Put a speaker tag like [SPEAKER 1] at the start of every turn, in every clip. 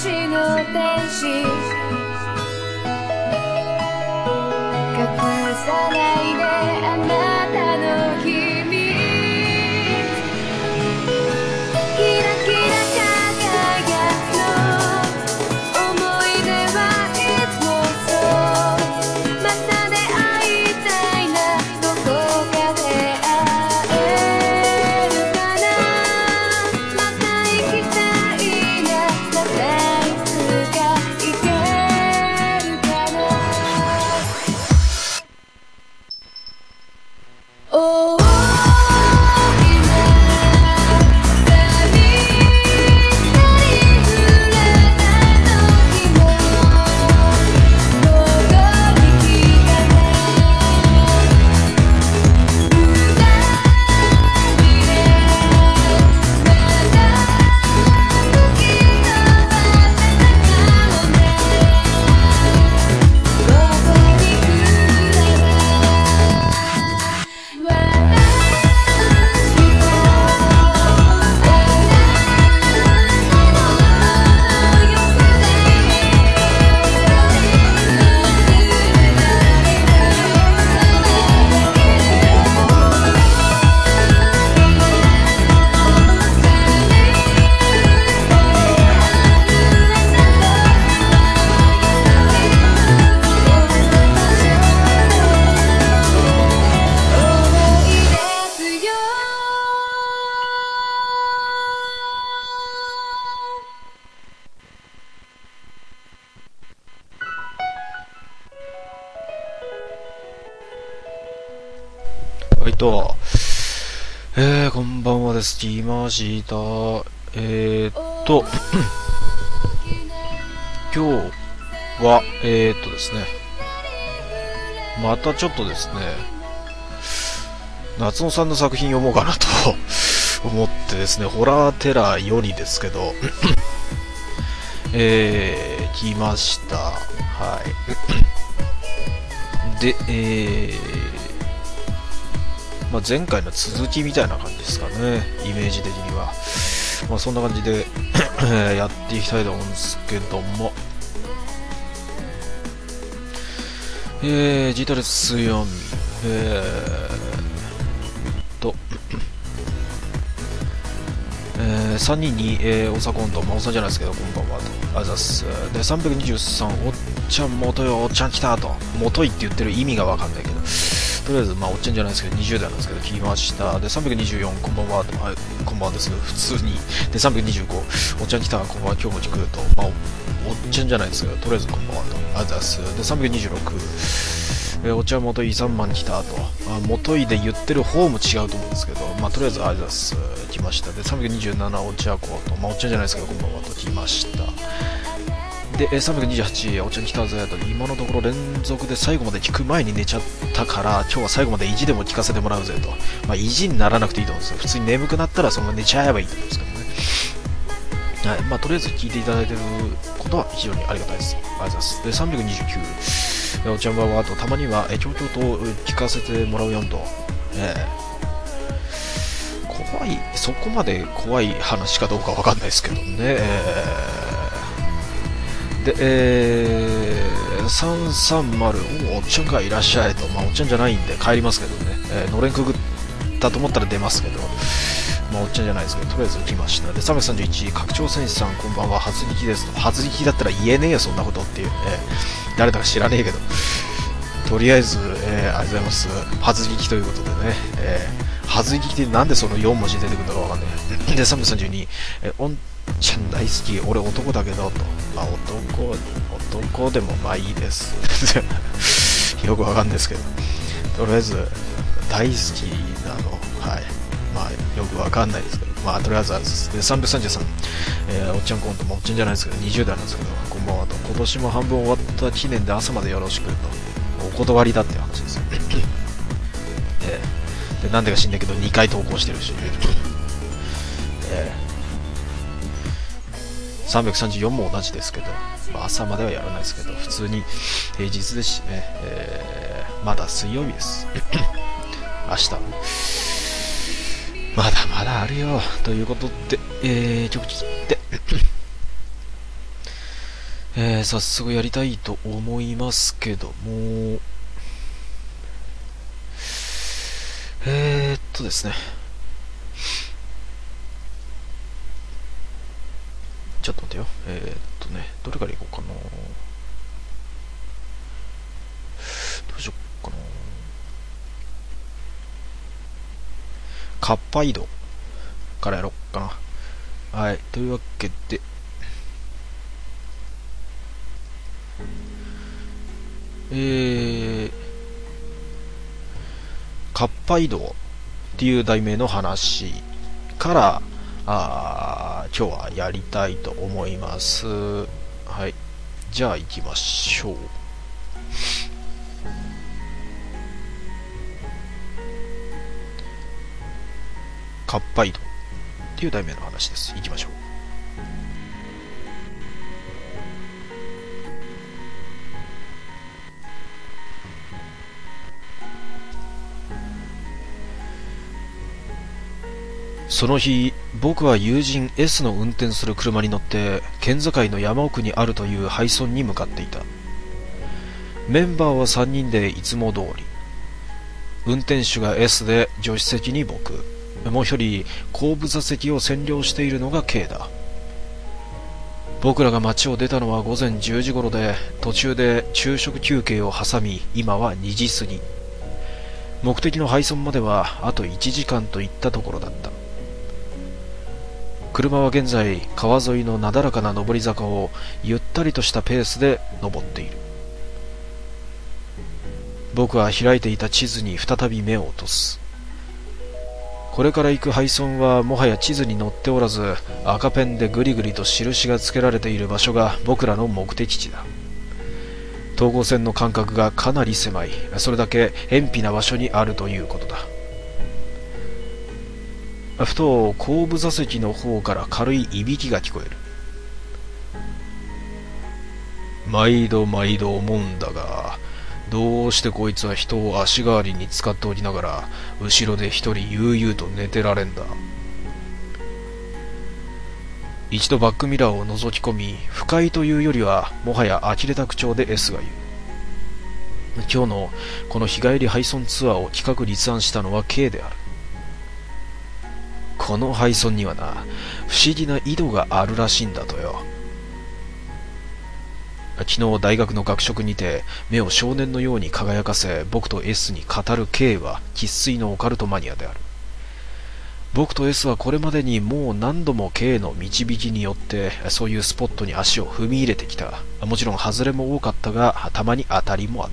[SPEAKER 1] ちの天使隠さないであなたの秘密キラキラ輝くの思い出はいつもそうまた出会いたいなどこかで会えるかなまた行きたいなまたいつか行けるかな大きな波に触れた時もどこに来たね二人でまた吹き飛ばせたかもねここに来れば私とあなたのよさ
[SPEAKER 2] はいと、こんばんはです。来ました。今日は、ですね、またちょっとですね、夏野さんの作品読もうかなと思ってですね、ホラーテラーよりですけど、来ました。はい。で、まあ、前回の続きみたいな感じですかね、イメージ的には。まあ、そんな感じでやっていきたいと思うんですけども、ジータレス強み、3人に、オサコンと、まあ、おさんじゃないですけど、こんばんはと、あざっす。で、323、おっちゃん、元よ、おっちゃん来たと、元いって言ってる意味がわかんないけど、とりあえず、まあ、おっちゃんじゃないですけど、20代なんですけど、来ました。で、324、こんばんはと、はい、こんばんはです。普通に。で、325、おっちゃん来た、こんばんは、今日も来ると、まあ、おっちゃんじゃないですけど、とりあえず、こんばんはと、あざっす。で、326、お茶元井3万来たと、元井で言ってる方も違うと思うんですけど、まあ、とりあえずありがとうございます。来ました。で、327お茶子と、まあ、おっちゃんじゃないですけど、こんばんはと来ました。で、328お茶に来たぜと、今のところ連続で最後まで聞く前に寝ちゃったから、今日は最後まで意地でも聞かせてもらうぜと。まあ、意地にならなくていいと思うんですよ。普通に眠くなったらそのまま寝ちゃえばいいと思うんですけどね。はい。まあ、とりあえず聞いていただいてることは非常にありがたいです。ありがとうございます。で、329お茶んばんはと、たまにはちょうちょうと聞かせてもらうよんと、怖い、そこまで怖い話かどうかわかんないですけどね、で、330、おっちゃんがいらっしゃいと、まあ、おっちゃんじゃないんで帰りますけどね、のれんくぐったと思ったら出ますけど、まあ、おっちゃんじゃないですけど、とりあえず来ました。で、331、拡張戦士さん、こんばんは、初力ですと。初力だったら言えねえよ、そんなことっていう、誰だか知らねえけど、とりあえず、ありがとうございます。初力ということでね、初力ってなんでその4文字出てくるんだかわかんない。で、332、おんちゃん大好き、俺男だけど、と。まあ、男でもまあいいです。よくわかんないですけど、とりあえず、大好きなの、はい。まあ、よくわかんないですけど、まあ、とりあえずあれです。で、333、おっちゃんコント、まあ、おっちゃんじゃないですけど、20代なんですけど、こんばんはと。今年も半分終わった記念で朝までよろしくと。お断りだっていう話ですよ。で、なんでか知んないけど、2回投稿してるし。334も同じですけど、まあ、朝まではやらないですけど、普通に平日ですしね、まだ水曜日です。明日。まだまだあるよ。ということで、曲切って、 早速やりたいと思いますけども、ですね。ちょっと待ってよ。どれからいこうかな。どうしよっかな。カッパ移動からやろっかな。はい。というわけで、カッパ移動っていう題名の話から今日はやりたいと思います。はい。じゃあ行きましょう。カッパ移動っていう題名の話です。行きましょう。その日、僕は友人 S の運転する車に乗って県境の山奥にあるという廃村に向かっていた。メンバーは3人でいつも通り。運転手が S で助手席に僕、もう一人後部座席を占領しているのが K だ。僕らが街を出たのは午前10時頃で、途中で昼食休憩を挟み、今は2時過ぎ。目的の廃村まではあと1時間といったところだった。車は現在川沿いのなだらかな上り坂をゆったりとしたペースで登っている。僕は開いていた地図に再び目を落とす。これから行く廃村はもはや地図に載っておらず、赤ペンでぐりぐりと印がつけられている場所が僕らの目的地だ。東郷線の間隔がかなり狭い。それだけ偏僻な場所にあるということだ。ふと後部座席の方から軽いいびきが聞こえる。毎度毎度思うんだが、どうしてこいつは人を足代わりに使っておきながら後ろで一人悠々と寝てられんだ。一度バックミラーを覗き込み、不快というよりはもはや呆れた口調で S が言う。今日のこの日帰り廃村ツアーを企画立案したのは K である。この廃村にはな、不思議な井戸があるらしいんだとよ。昨日大学の学食にて目を少年のように輝かせ、僕と S に語る K は生粋のオカルトマニアである。僕と S はこれまでにもう何度も K の導きによってそういうスポットに足を踏み入れてきた。もちろん外れも多かったが、たまに当たりもあった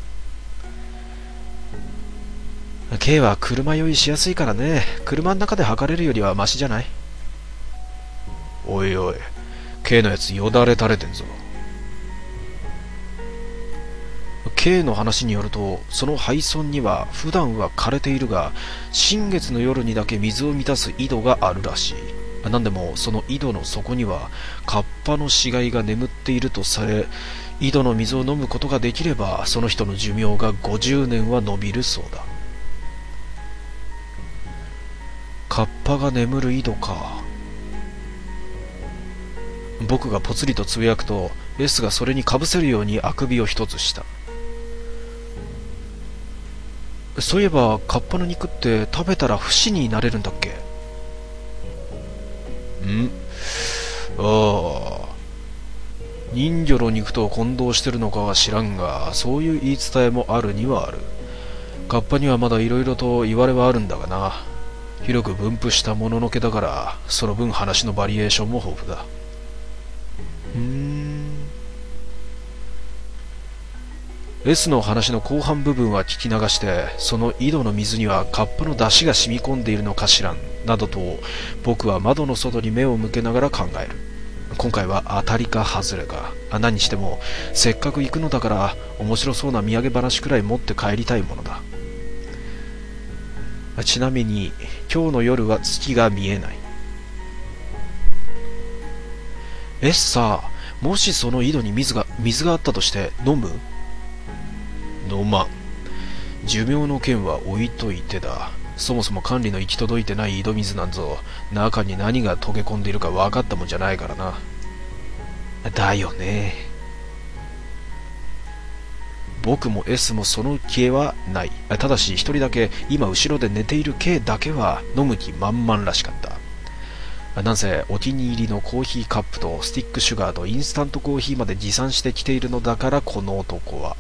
[SPEAKER 2] 。K は車酔いしやすいからね。車の中で測れるよりはマシじゃない？おいおい、 K のやつよだれ垂れてんぞ。K の話によると、その廃村には普段は枯れているが、新月の夜にだけ水を満たす井戸があるらしい。なんでもその井戸の底にはカッパの死骸が眠っているとされ、井戸の水を飲むことができればその人の寿命が50年は伸びるそうだ。カッパが眠る井戸か。僕がぽつりとつぶやくと S がそれにかぶせるようにあくびを一つした。そういえばカッパの肉って食べたら不死になれるんだっけ？ああ、人魚の肉と混同してるのかは知らんが、そういう言い伝えもあるにはある。カッパにはまだ色々と言われはあるんだがな。広く分布したもののけだから、その分話のバリエーションも豊富だ。S の話の後半部分は聞き流して、その井戸の水にはカッパの出汁が染み込んでいるのかしらんなどと、僕は窓の外に目を向けながら考える。今回は当たりか外れか。何にしてもせっかく行くのだから面白そうな土産話くらい持って帰りたいものだ。ちなみに今日の夜は月が見えない。さあ、もしその井戸に水があったとして飲む？飲まん。寿命の件は置いといてだ。そもそも管理の行き届いてない井戸水なんぞ、中に何が溶け込んでいるか分かったもんじゃないからな。だよね。 僕も S もその気はない。ただし一人だけ今後ろで寝ている K だけは飲む気満々らしかった。なんせお気に入りのコーヒーカップとスティックシュガーとインスタントコーヒーまで持参してきているのだから、この男は。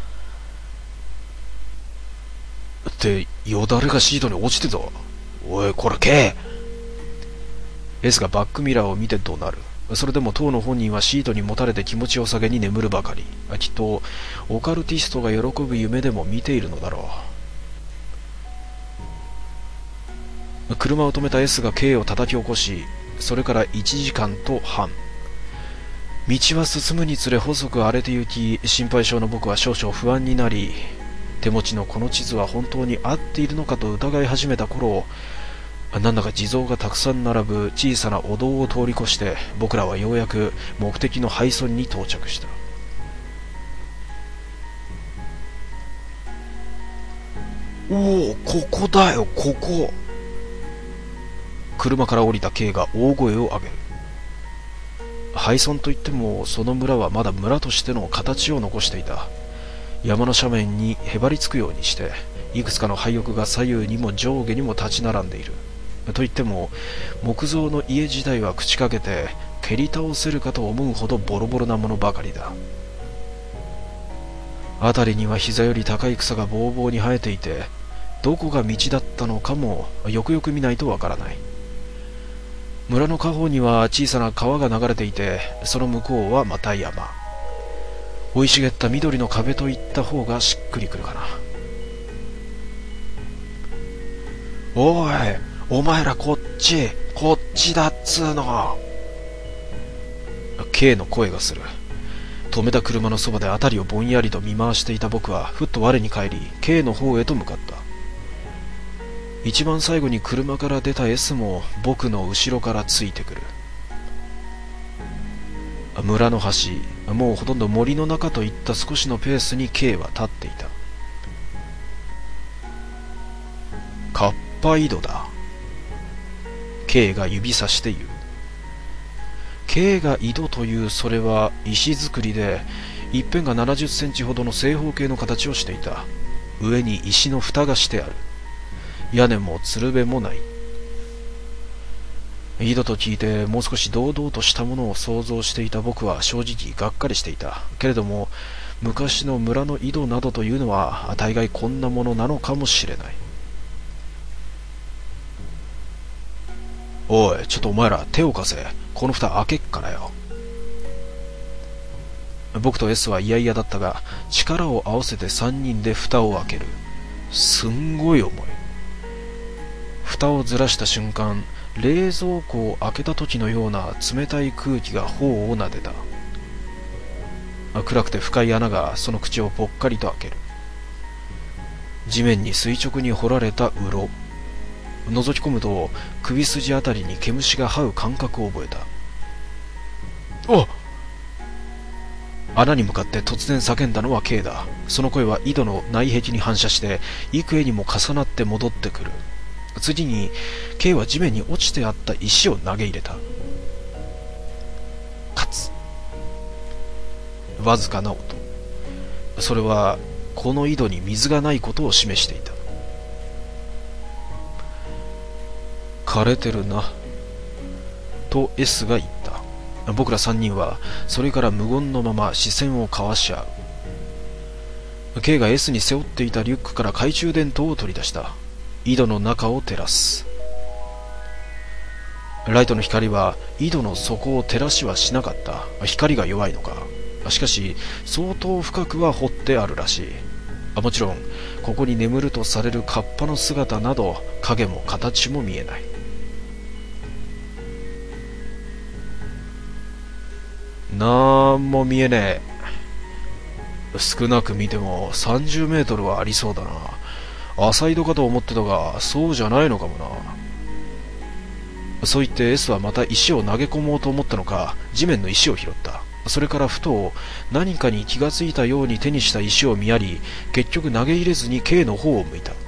[SPEAKER 2] ってよだれがシートに落ちてた。おいこれ K。 S がバックミラーを見て怒鳴る。それでも当の本人はシートにもたれて気持ちを下げに眠るばかり。きっとオカルティストが喜ぶ夢でも見ているのだろう。車を止めた S が K を叩き起こし、それから1時間と半。道は進むにつれ細く荒れて行き、心配性の僕は少々不安になり、手持ちのこの地図は本当に合っているのかと疑い始めた頃、なんだか地蔵がたくさん並ぶ小さなお堂を通り越して、僕らはようやく目的の廃村に到着した。おお、ここだよ、ここ。車から降りた K が大声を上げる。廃村といってもその村はまだ村としての形を残していた。山の斜面にへばりつくようにして、いくつかの廃屋が左右にも上下にも立ち並んでいる。といっても木造の家自体は朽ちかけて蹴り倒せるかと思うほどボロボロなものばかりだ。辺りには膝より高い草がぼうぼうに生えていて、どこが道だったのかもよくよく見ないとわからない。村の下方には小さな川が流れていて、その向こうはまた山。生い茂った緑の壁といった方がしっくりくるかな。おい、お前らこっちだっつーの。 K の声がする。止めた車のそばで辺りをぼんやりと見回していた僕はふっと我に返り K の方へと向かった。一番最後に車から出た S も僕の後ろからついてくる。村の端、もうほとんど森の中といった少しのペースに K は立っていた。カッパ井戸だ。K が指さして言う。K が井戸という、それは石造りで一辺が70センチほどの正方形の形をしていた。上に石の蓋がしてある。屋根もつるべもない。井戸と聞いてもう少し堂々としたものを想像していた僕は正直がっかりしていた。けれども昔の村の井戸などというのは大概こんなものなのかもしれない。おい、ちょっとお前ら手を貸せ。この蓋開けっからよ。僕と S は嫌々だったが力を合わせて3人で蓋を開ける。すんごい重い。蓋をずらした瞬間、冷蔵庫を開けた時のような冷たい空気が頬をなでた。暗くて深い穴がその口をぽっかりと開ける。地面に垂直に掘られた洞。覗き込むと首筋あたりに毛虫が這う感覚を覚えた。おっ！穴に向かって突然叫んだのは K だ。その声は井戸の内壁に反射して幾重にも重なって戻ってくる。次に K は地面に落ちてあった石を投げ入れた。カツ。わずかな音。それはこの井戸に水がないことを示していた。枯れてるなと S が言った。僕ら3人はそれから無言のまま視線を交わし合う。 K が S に背負っていたリュックから懐中電灯を取り出した。井戸の中を照らす。ライトの光は井戸の底を照らしはしなかった。光が弱いのか。しかし相当深くは掘ってあるらしい。もちろんここに眠るとされるカッパの姿など影も形も見えない。なんも見えねえ。少なく見ても30メートルはありそうだな。浅い戸かと思ってたがそうじゃないのかもな。そう言って S はまた石を投げ込もうと思ったのか地面の石を拾った。それからふと何かに気がついたように手にした石を見やり、結局投げ入れずに K の方を向いた。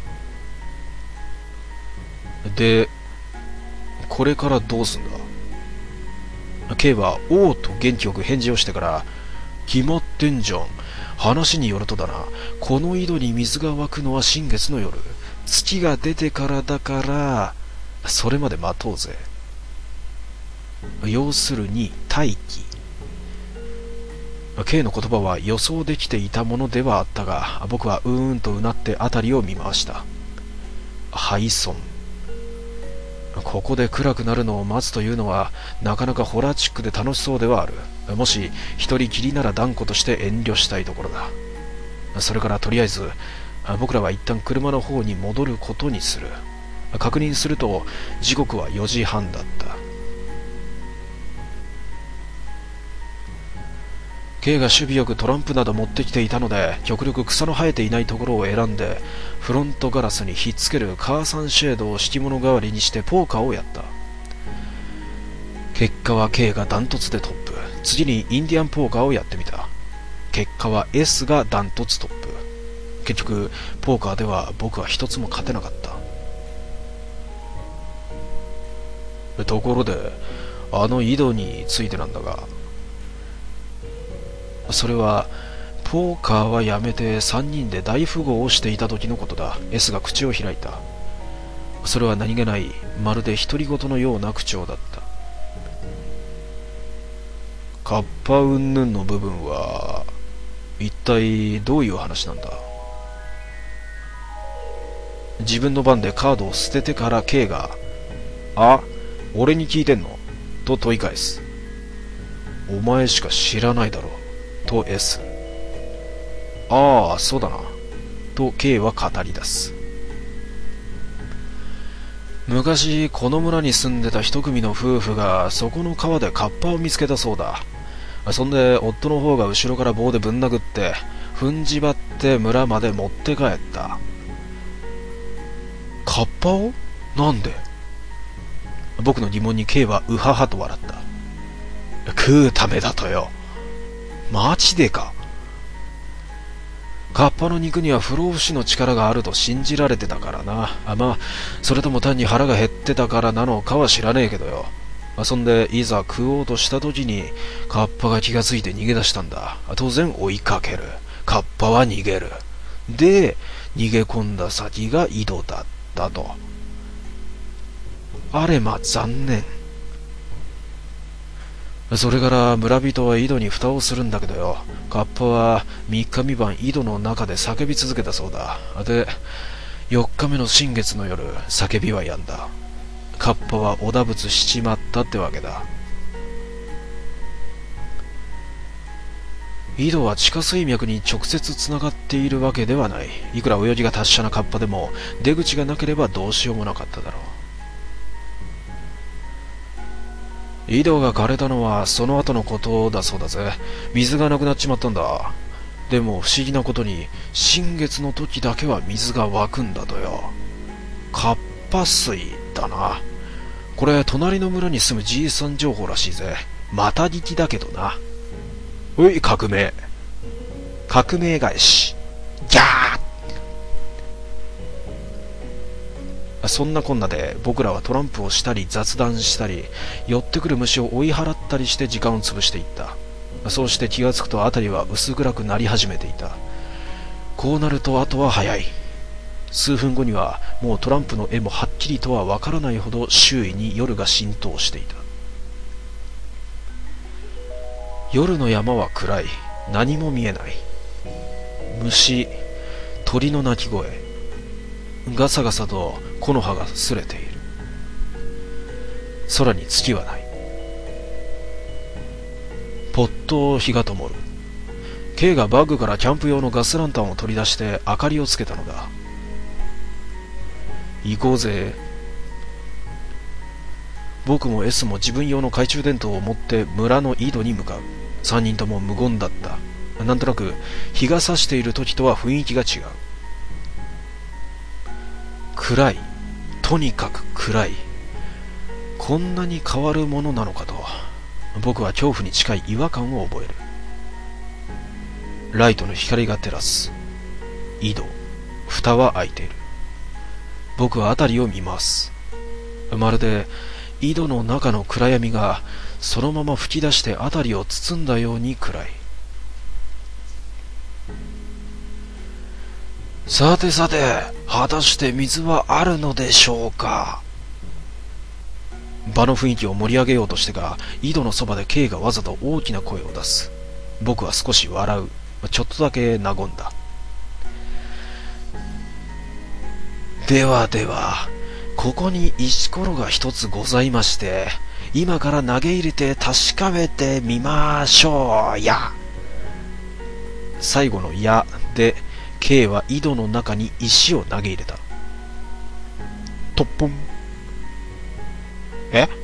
[SPEAKER 2] でこれからどうすんだ。K はおうと元気よく返事をしてから、決まってんじゃん。 話によるとだな、この井戸に水が湧くのは新月の夜、月が出てからだから、それまで待とうぜ。要するに待機。K の言葉は予想できていたものではあったが、僕はうーんとうなって辺りを見回した。廃村。ここで暗くなるのを待つというのはなかなかホラーチックで楽しそうではある。もし一人きりなら断固として遠慮したいところだ。それからとりあえず僕らは一旦車の方に戻ることにする。確認すると時刻は4時半だった。K が守備よくトランプなど持ってきていたので、極力草の生えていないところを選んでフロントガラスにひっつけるカーサンシェードを敷物代わりにしてポーカーをやった。結果は K がダントツでトップ。次にインディアンポーカーをやってみた。結果は S がダントツトップ。結局ポーカーでは僕は一つも勝てなかった。ところであの井戸についてなんだが、それはポーカーはやめて3人で大富豪をしていた時のことだ。 S が口を開いた。それは何気ない、まるで独り言のような口調だった。カッパ云々の部分は一体どういう話なんだ。自分の番でカードを捨ててから K があ、俺に聞いてんのと問い返す。お前しか知らないだろと S。 ああそうだなと K は語り出す。昔この村に住んでた一組の夫婦がそこの川でカッパを見つけたそうだ。そんで夫の方が後ろから棒でぶん殴って踏んじばって村まで持って帰った。カッパを？なんで？僕の疑問に K はうははと笑った。食うためだとよ。マジでか。カッパの肉には不老不死の力があると信じられてたからな。まあそれとも単に腹が減ってたからなのかは知らねえけどよ。そんでいざ食おうとした時にカッパが気がついて逃げ出したんだ。当然追いかける。カッパは逃げる。で逃げ込んだ先が井戸だったと。あれま残念。それから村人は井戸に蓋をするんだけどよ、カッパは3日3晩井戸の中で叫び続けたそうだ。で4日目の新月の夜、叫びは止んだ。カッパはおだぶつしちまったってわけだ。井戸は地下水脈に直接つながっているわけではない。いくら泳ぎが達者なカッパでも出口がなければどうしようもなかっただろう。井戸が枯れたのはその後のことだそうだぜ。水がなくなっちまったんだ。でも不思議なことに新月の時だけは水が湧くんだとよ。カッパ水だな。これ隣の村に住むじいさん情報らしいぜ。また聞きだけどな。おい革命返しギャー。そんなこんなで僕らはトランプをしたり雑談したり寄ってくる虫を追い払ったりして時間を潰していった。そうして気がつくと辺りは薄暗くなり始めていた。こうなるとあとは早い。数分後にはもうトランプの絵もはっきりとはわからないほど周囲に夜が浸透していた。夜の山は暗い。何も見えない。虫、鳥の鳴き声、ガサガサと木の葉が擦れている。空に月はない。ぽっと日が灯る。K がバッグからキャンプ用のガスランタンを取り出して明かりをつけたのだ。行こうぜ。僕も S も自分用の懐中電灯を持って村の井戸に向かう。3人とも無言だった。なんとなく日が差している時とは雰囲気が違う。暗い。とにかく暗い。こんなに変わるものなのかと僕は恐怖に近い違和感を覚える。ライトの光が照らす井戸。蓋は開いている。僕は辺りを見ます。まるで井戸の中の暗闇がそのまま吹き出して辺りを包んだように暗い。 さてさて、果たして水はあるのでしょうか。場の雰囲気を盛り上げようとしてか、井戸のそばで K がわざと大きな声を出す。僕は少し笑う。ちょっとだけ和んだ。ではでは、ここに石ころが一つございまして、今から投げ入れて確かめてみましょうや。最後のやで K は井戸の中に石を投げ入れた。とっぽん。え？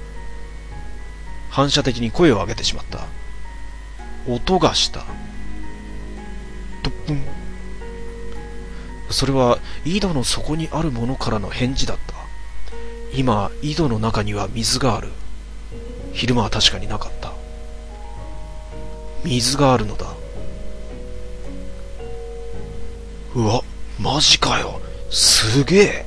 [SPEAKER 2] 反射的に声を上げてしまった。音がした。とっぽん。それは井戸の底にあるものからの返事だった。今、井戸の中には水がある。昼間は確かになかった。水があるのだ。うわ、マジかよ。すげえ。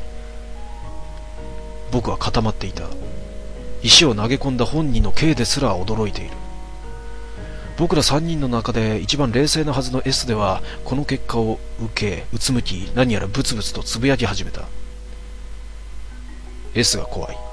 [SPEAKER 2] 僕は固まっていた。石を投げ込んだ本人の K ですら驚いている。僕ら3人の中で一番冷静なはずの S では、この結果を受け、うつむき、何やらブツブツとつぶやき始めた。S が怖い。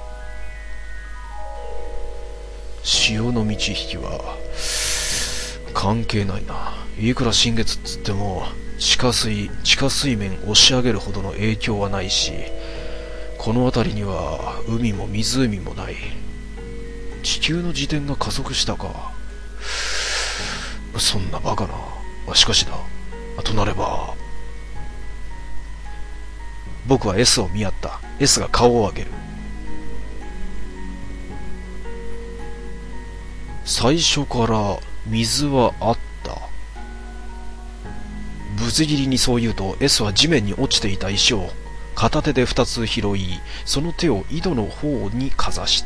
[SPEAKER 2] 潮の満ち引きは関係ないな。いくら新月っつっても地下水面押し上げるほどの影響はないし、この辺りには海も湖もない。地球の自転が加速したか。そんなバカな。しかしだ、となれば。僕は S を見合った。 S が顔を上げる。最初から水はあった。ぶつ切りにそう言うと S は地面に落ちていた石を片手で2つ拾い、その手を井戸の方にかざした。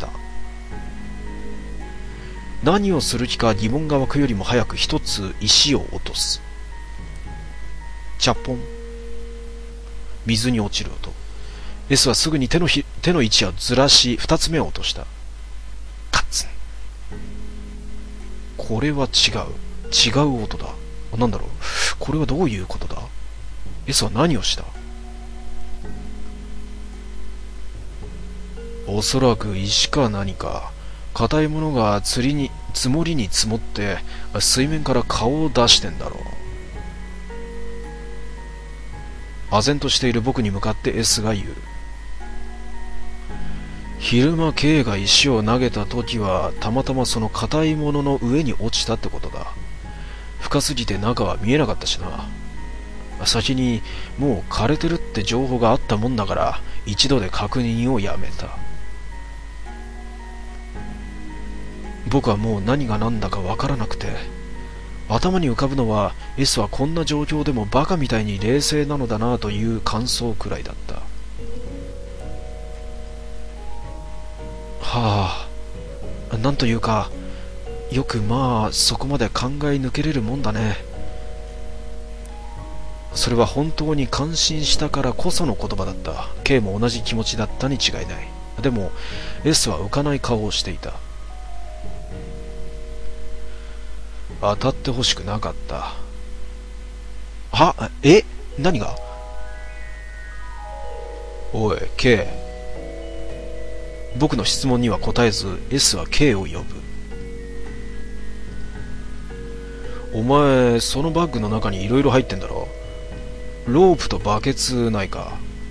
[SPEAKER 2] 何をする気か疑問が湧くよりも早く一つ石を落とす。チャッポン。水に落ちる音。S はすぐに手の位置をずらし二つ目を落とした。カッツン。これは違う音だ。なんだろう、これはどういうことだ。 S は何をした。おそらく石か何か硬いものが積もりに積もって水面から顔を出してんだろう。唖然としている僕に向かって S が言う。昼間 K が石を投げた時はたまたまその硬いものの上に落ちたってことだ。深すぎて中は見えなかったしな。先にもう枯れてるって情報があったもんだから一度で確認をやめた。僕はもう何が何だかわからなくて、頭に浮かぶのは S はこんな状況でもバカみたいに冷静なのだなという感想くらいだった。はあ、なんというか、よくまあそこまで考え抜けれるもんだね。それは本当に感心したからこその言葉だった。 K も同じ気持ちだったに違いない。でも S は浮かない顔をしていた。当たってほしくなかった。何が。おい K。 僕の質問には答えず S は K を呼ぶ。お前そのバッグの中にいろいろ入ってんだろ。ロープとバケツないか。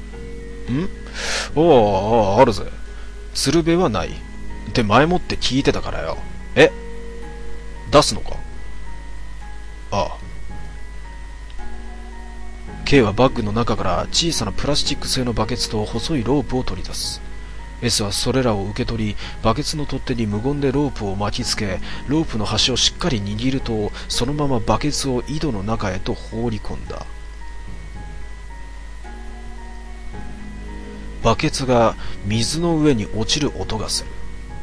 [SPEAKER 2] あるぜ。鶴瓶はないって前もって聞いてたからよ。出すのか。ああ。K はバッグの中から小さなプラスチック製のバケツと細いロープを取り出す。S はそれらを受け取り、バケツの取っ手に無言でロープを巻きつけ、ロープの端をしっかり握ると、そのままバケツを井戸の中へと放り込んだ。バケツが水の上に落ちる音がする。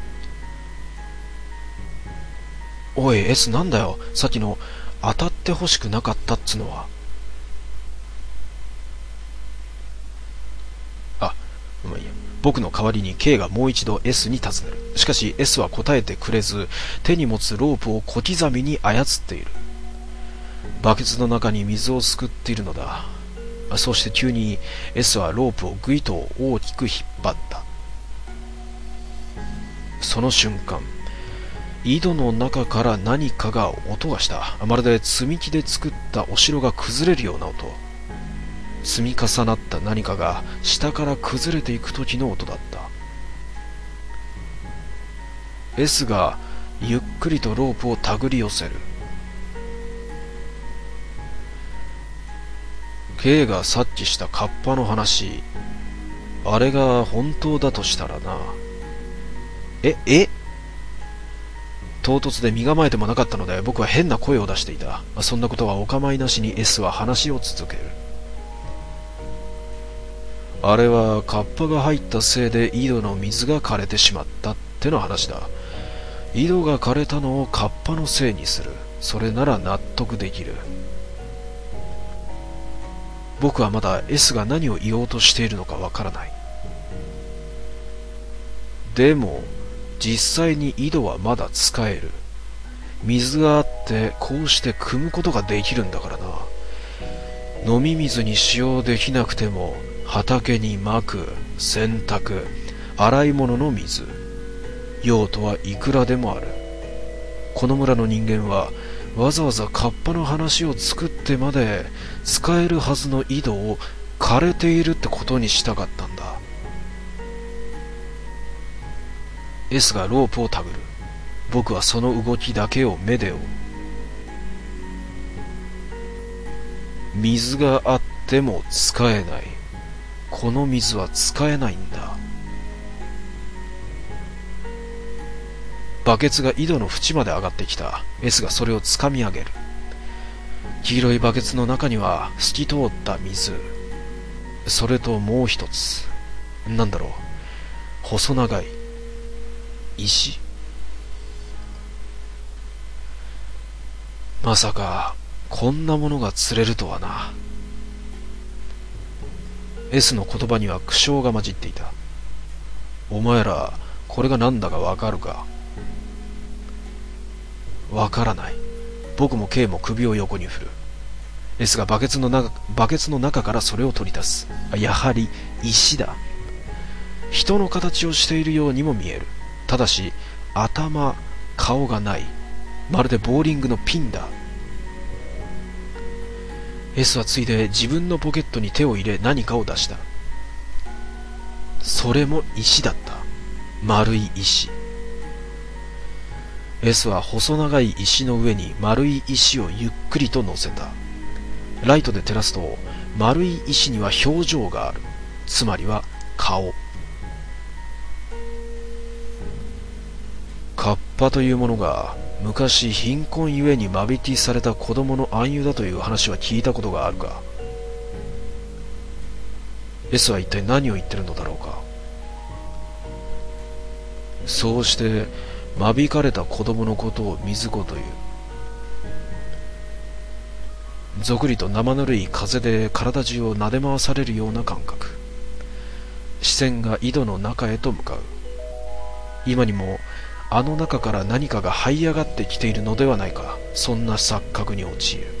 [SPEAKER 2] おい S、 なんだよさっきの当たってほしくなかったっつのは。まあいいや。僕の代わりに K がもう一度 S に尋ねる。しかし S は答えてくれず、手に持つロープを小刻みに操っている。バケツの中に水をすくっているのだ。 そして急に S はロープをぐいと大きく引っ張った。その瞬間、井戸の中から何かが音がした。まるで積み木で作ったお城が崩れるような音。積み重なった何かが下から崩れていく時の音だった。S がゆっくりとロープを手繰り寄せる。K が察知したカッパの話、あれが本当だとしたらな。唐突で身構えてもなかったので僕は変な声を出していた。そんなことはお構いなしに S は話を続ける。あれはカッパが入ったせいで井戸の水が枯れてしまったっての話だ。井戸が枯れたのをカッパのせいにする。それなら納得できる。僕はまだ S が何を言おうとしているのかわからない。でも実際に井戸はまだ使える。水があってこうして汲むことができるんだからな。飲み水に使用できなくても畑にまく、洗濯、洗い物の水、用途はいくらでもある。この村の人間はわざわざカッパの話を作ってまで使えるはずの井戸を枯れているってことにしたかったんだ。S がロープを手繰る。僕はその動きだけを目で追う。水があっても使えない。この水は使えないんだ。バケツが井戸の縁まで上がってきた。S がそれを掴み上げる。黄色いバケツの中には透き通った水。それともう一つ。なんだろう。細長い石。まさかこんなものが釣れるとはな。S の言葉には苦笑が混じっていた。お前らこれが何だかわかるか。わからない。僕も K も首を横に振る。S がバケツの中からそれを取り出す。やはり石だ。人の形をしているようにも見える。ただし頭、顔がない。まるでボーリングのピンだ。S はついで自分のポケットに手を入れ何かを出した。それも石だった。丸い石。S は細長い石の上に丸い石をゆっくりと乗せた。ライトで照らすと丸い石には表情がある。つまりは顔。カッパというものが昔貧困ゆえに間引きされた子供の暗喩だという話は聞いたことがあるか。 S は一体何を言ってるのだろうか。そうして間引かれた子供のことを水子という。ぞくりと生ぬるい風で体中を撫で回されるような感覚。視線が井戸の中へと向かう。今にもあの中から何かが這い上がってきているのではないか。そんな錯覚に陥る。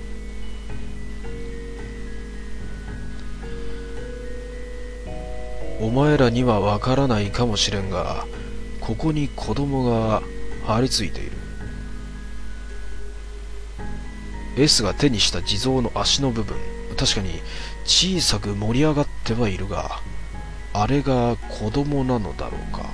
[SPEAKER 2] お前らにはわからないかもしれんが、ここに子供が張り付いている。 S が手にした地蔵の足の部分、確かに小さく盛り上がってはいるが、あれが子供なのだろうか。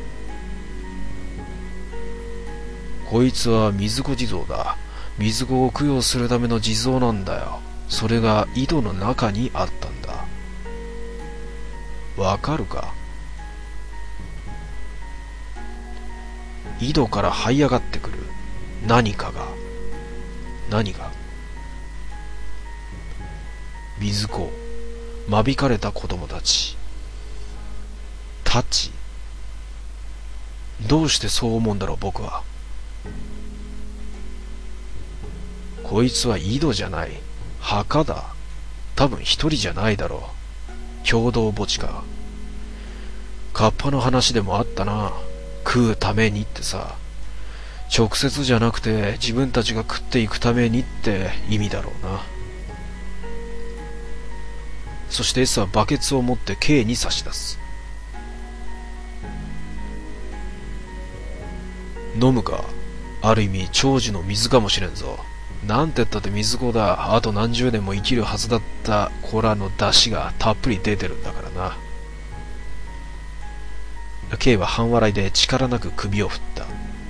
[SPEAKER 2] こいつは水子地蔵だ。水子を供養するための地蔵なんだよ。それが井戸の中にあったんだ。わかるか。井戸から這い上がってくる何かが。何が。水子、間引かれた子供たち。どうしてそう思うんだろう僕は。こいつは井戸じゃない。墓だ。多分一人じゃないだろう。共同墓地か。カッパの話でもあったな。食うためにってさ。直接じゃなくて自分たちが食っていくためにって意味だろうな。 そして S はバケツを持って K に差し出す。飲むか。ある意味長寿の水かもしれんぞ。なんてったって水子だ。あと何十年も生きるはずだった子らの出汁がたっぷり出てるんだからな。K は半笑いで力なく首を振った。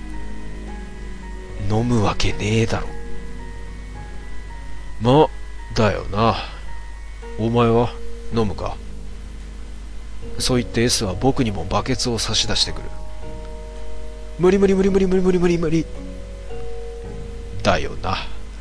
[SPEAKER 2] 飲むわけねえだろ。ま、だよな。お前は飲むか。そう言って S は僕にもバケツを差し出してくる。無理無理無理無理無理無理無理無理だよな。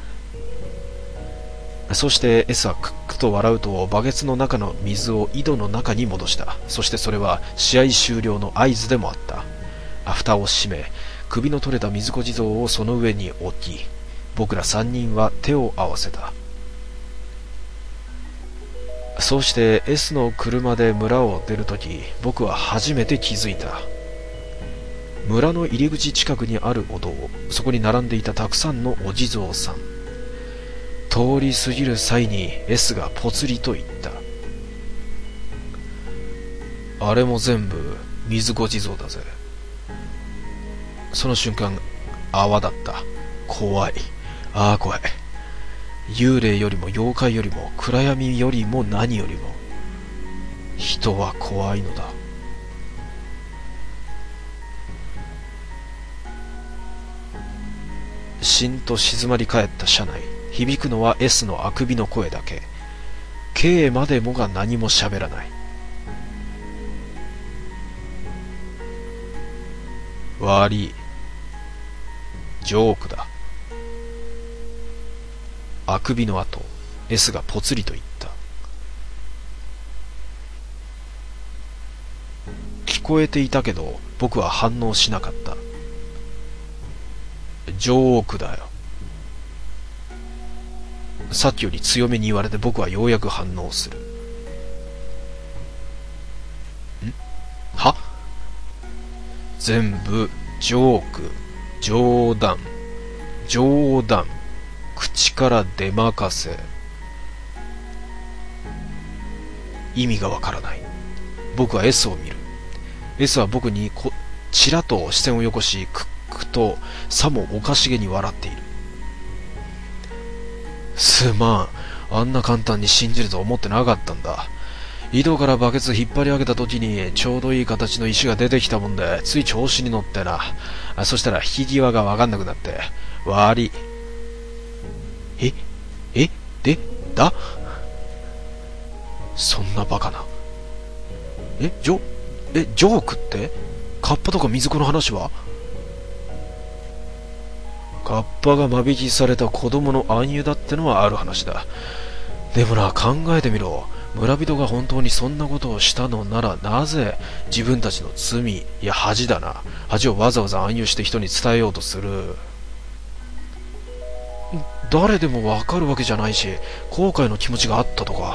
[SPEAKER 2] そして S はクックと笑うとバケツの中の水を井戸の中に戻した。そしてそれは試合終了の合図でもあった。蓋を閉め、首の取れた水子地蔵をその上に置き、僕ら3人は手を合わせた。そうして S の車で村を出るとき、僕は初めて気づいた。村の入り口近くにあるお堂、そこに並んでいたたくさんのお地蔵さん。通り過ぎる際に S がぽつりと言った。あれも全部水子地蔵だぜ。その瞬間、泡だった。怖い。ああ怖い。幽霊よりも妖怪よりも暗闇よりも何よりも人は怖いのだ。しんと静まり返った車内。響くのは S のあくびの声だけ。K までもが何も喋らない。悪い。ジョークだ。あくびの後、S がぽつりと言った。聞こえていたけど、僕は反応しなかった。ジョークだよ。さっきより強めに言われて僕はようやく反応する。は？全部、ジョーク、冗談、冗談。口から出まかせ。意味がわからない。僕は S を見る。S は僕にちらと視線をよこし、クックとさもおかしげに笑っている。すまん。あんな簡単に信じると思ってなかったんだ。井戸からバケツ引っ張り上げた時にちょうどいい形の石が出てきたもんで、つい調子に乗ってな。そしたら引き際がわかんなくなって。悪い。だそんなバカな。ジョークって？カッパとか水子の話は？カッパが間引きされた子供の暗喩だってのはある話だ。でもな、考えてみろ。村人が本当にそんなことをしたのなら、なぜ自分たちの罪、いや恥だな、恥をわざわざ暗喩して人に伝えようとする。誰でもわかるわけじゃないし、後悔の気持ちがあったとか。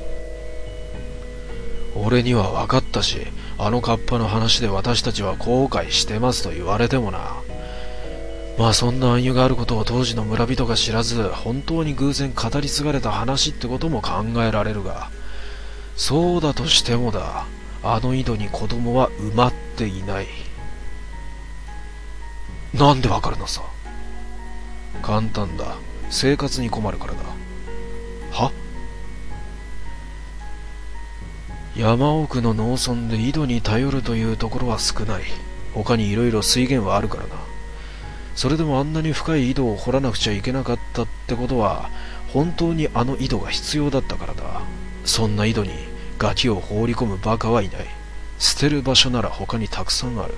[SPEAKER 2] 俺には分かったし、あのカッパの話で私たちは後悔してますと言われてもな。まあそんな暗喩があることを当時の村人が知らず、本当に偶然語り継がれた話ってことも考えられるが、そうだとしてもだ、あの井戸に子供は埋まっていない。なんでわかるのさ。簡単だ。生活に困るからだ。は？山奥の農村で井戸に頼るというところは少ない。他にいろいろ水源はあるからな。それでもあんなに深い井戸を掘らなくちゃいけなかったってことは、本当にあの井戸が必要だったからだ。そんな井戸にガキを放り込むバカはいない。捨てる場所なら他にたくさんある。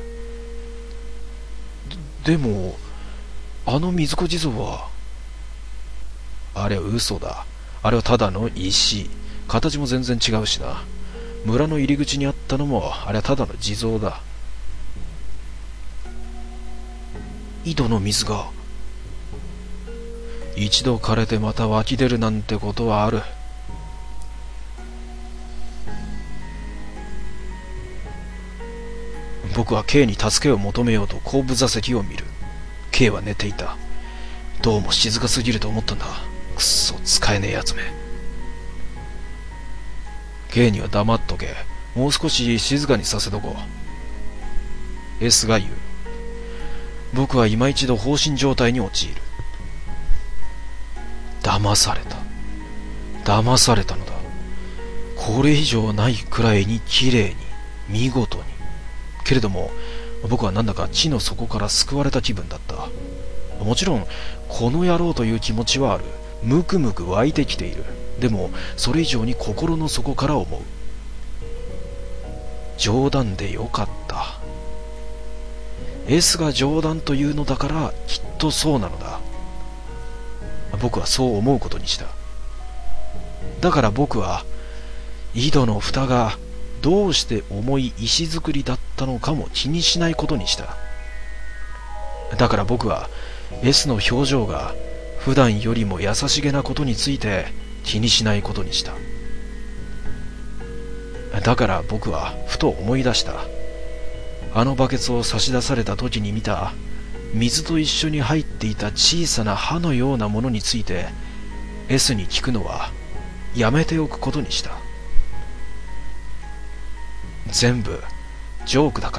[SPEAKER 2] でもあの水子地蔵は、あれは嘘だ。あれはただの石。形も全然違うしな。村の入り口にあったのも、あれはただの地蔵だ。井戸の水が一度枯れてまた湧き出るなんてことはある。僕は K に助けを求めようと後部座席を見る。 K は寝ていた。どうも静かすぎると思ったんだ。くっそ使えねえやつめ。 K には黙っとけ。もう少し静かにさせとこう。S が言う。僕は今一度放心状態に陥る。騙された。騙されたのだ。これ以上ないくらいに綺麗に、見事に。けれども、僕はなんだか地の底から救われた気分だった。もちろん、この野郎という気持ちはある。むくむく湧いてきている。でも、それ以上に心の底から思う。冗談でよかった。S が冗談というのだからきっとそうなのだ。僕はそう思うことにした。だから僕は井戸の蓋がどうして重い石造りだったのかも気にしないことにした。だから僕は S の表情が普段よりも優しげなことについて気にしないことにした。だから僕はふと思い出した。あのバケツを差し出された時に見た水と一緒に入っていた小さな歯のようなものについて S に聞くのはやめておくことにした。全部ジョークだから。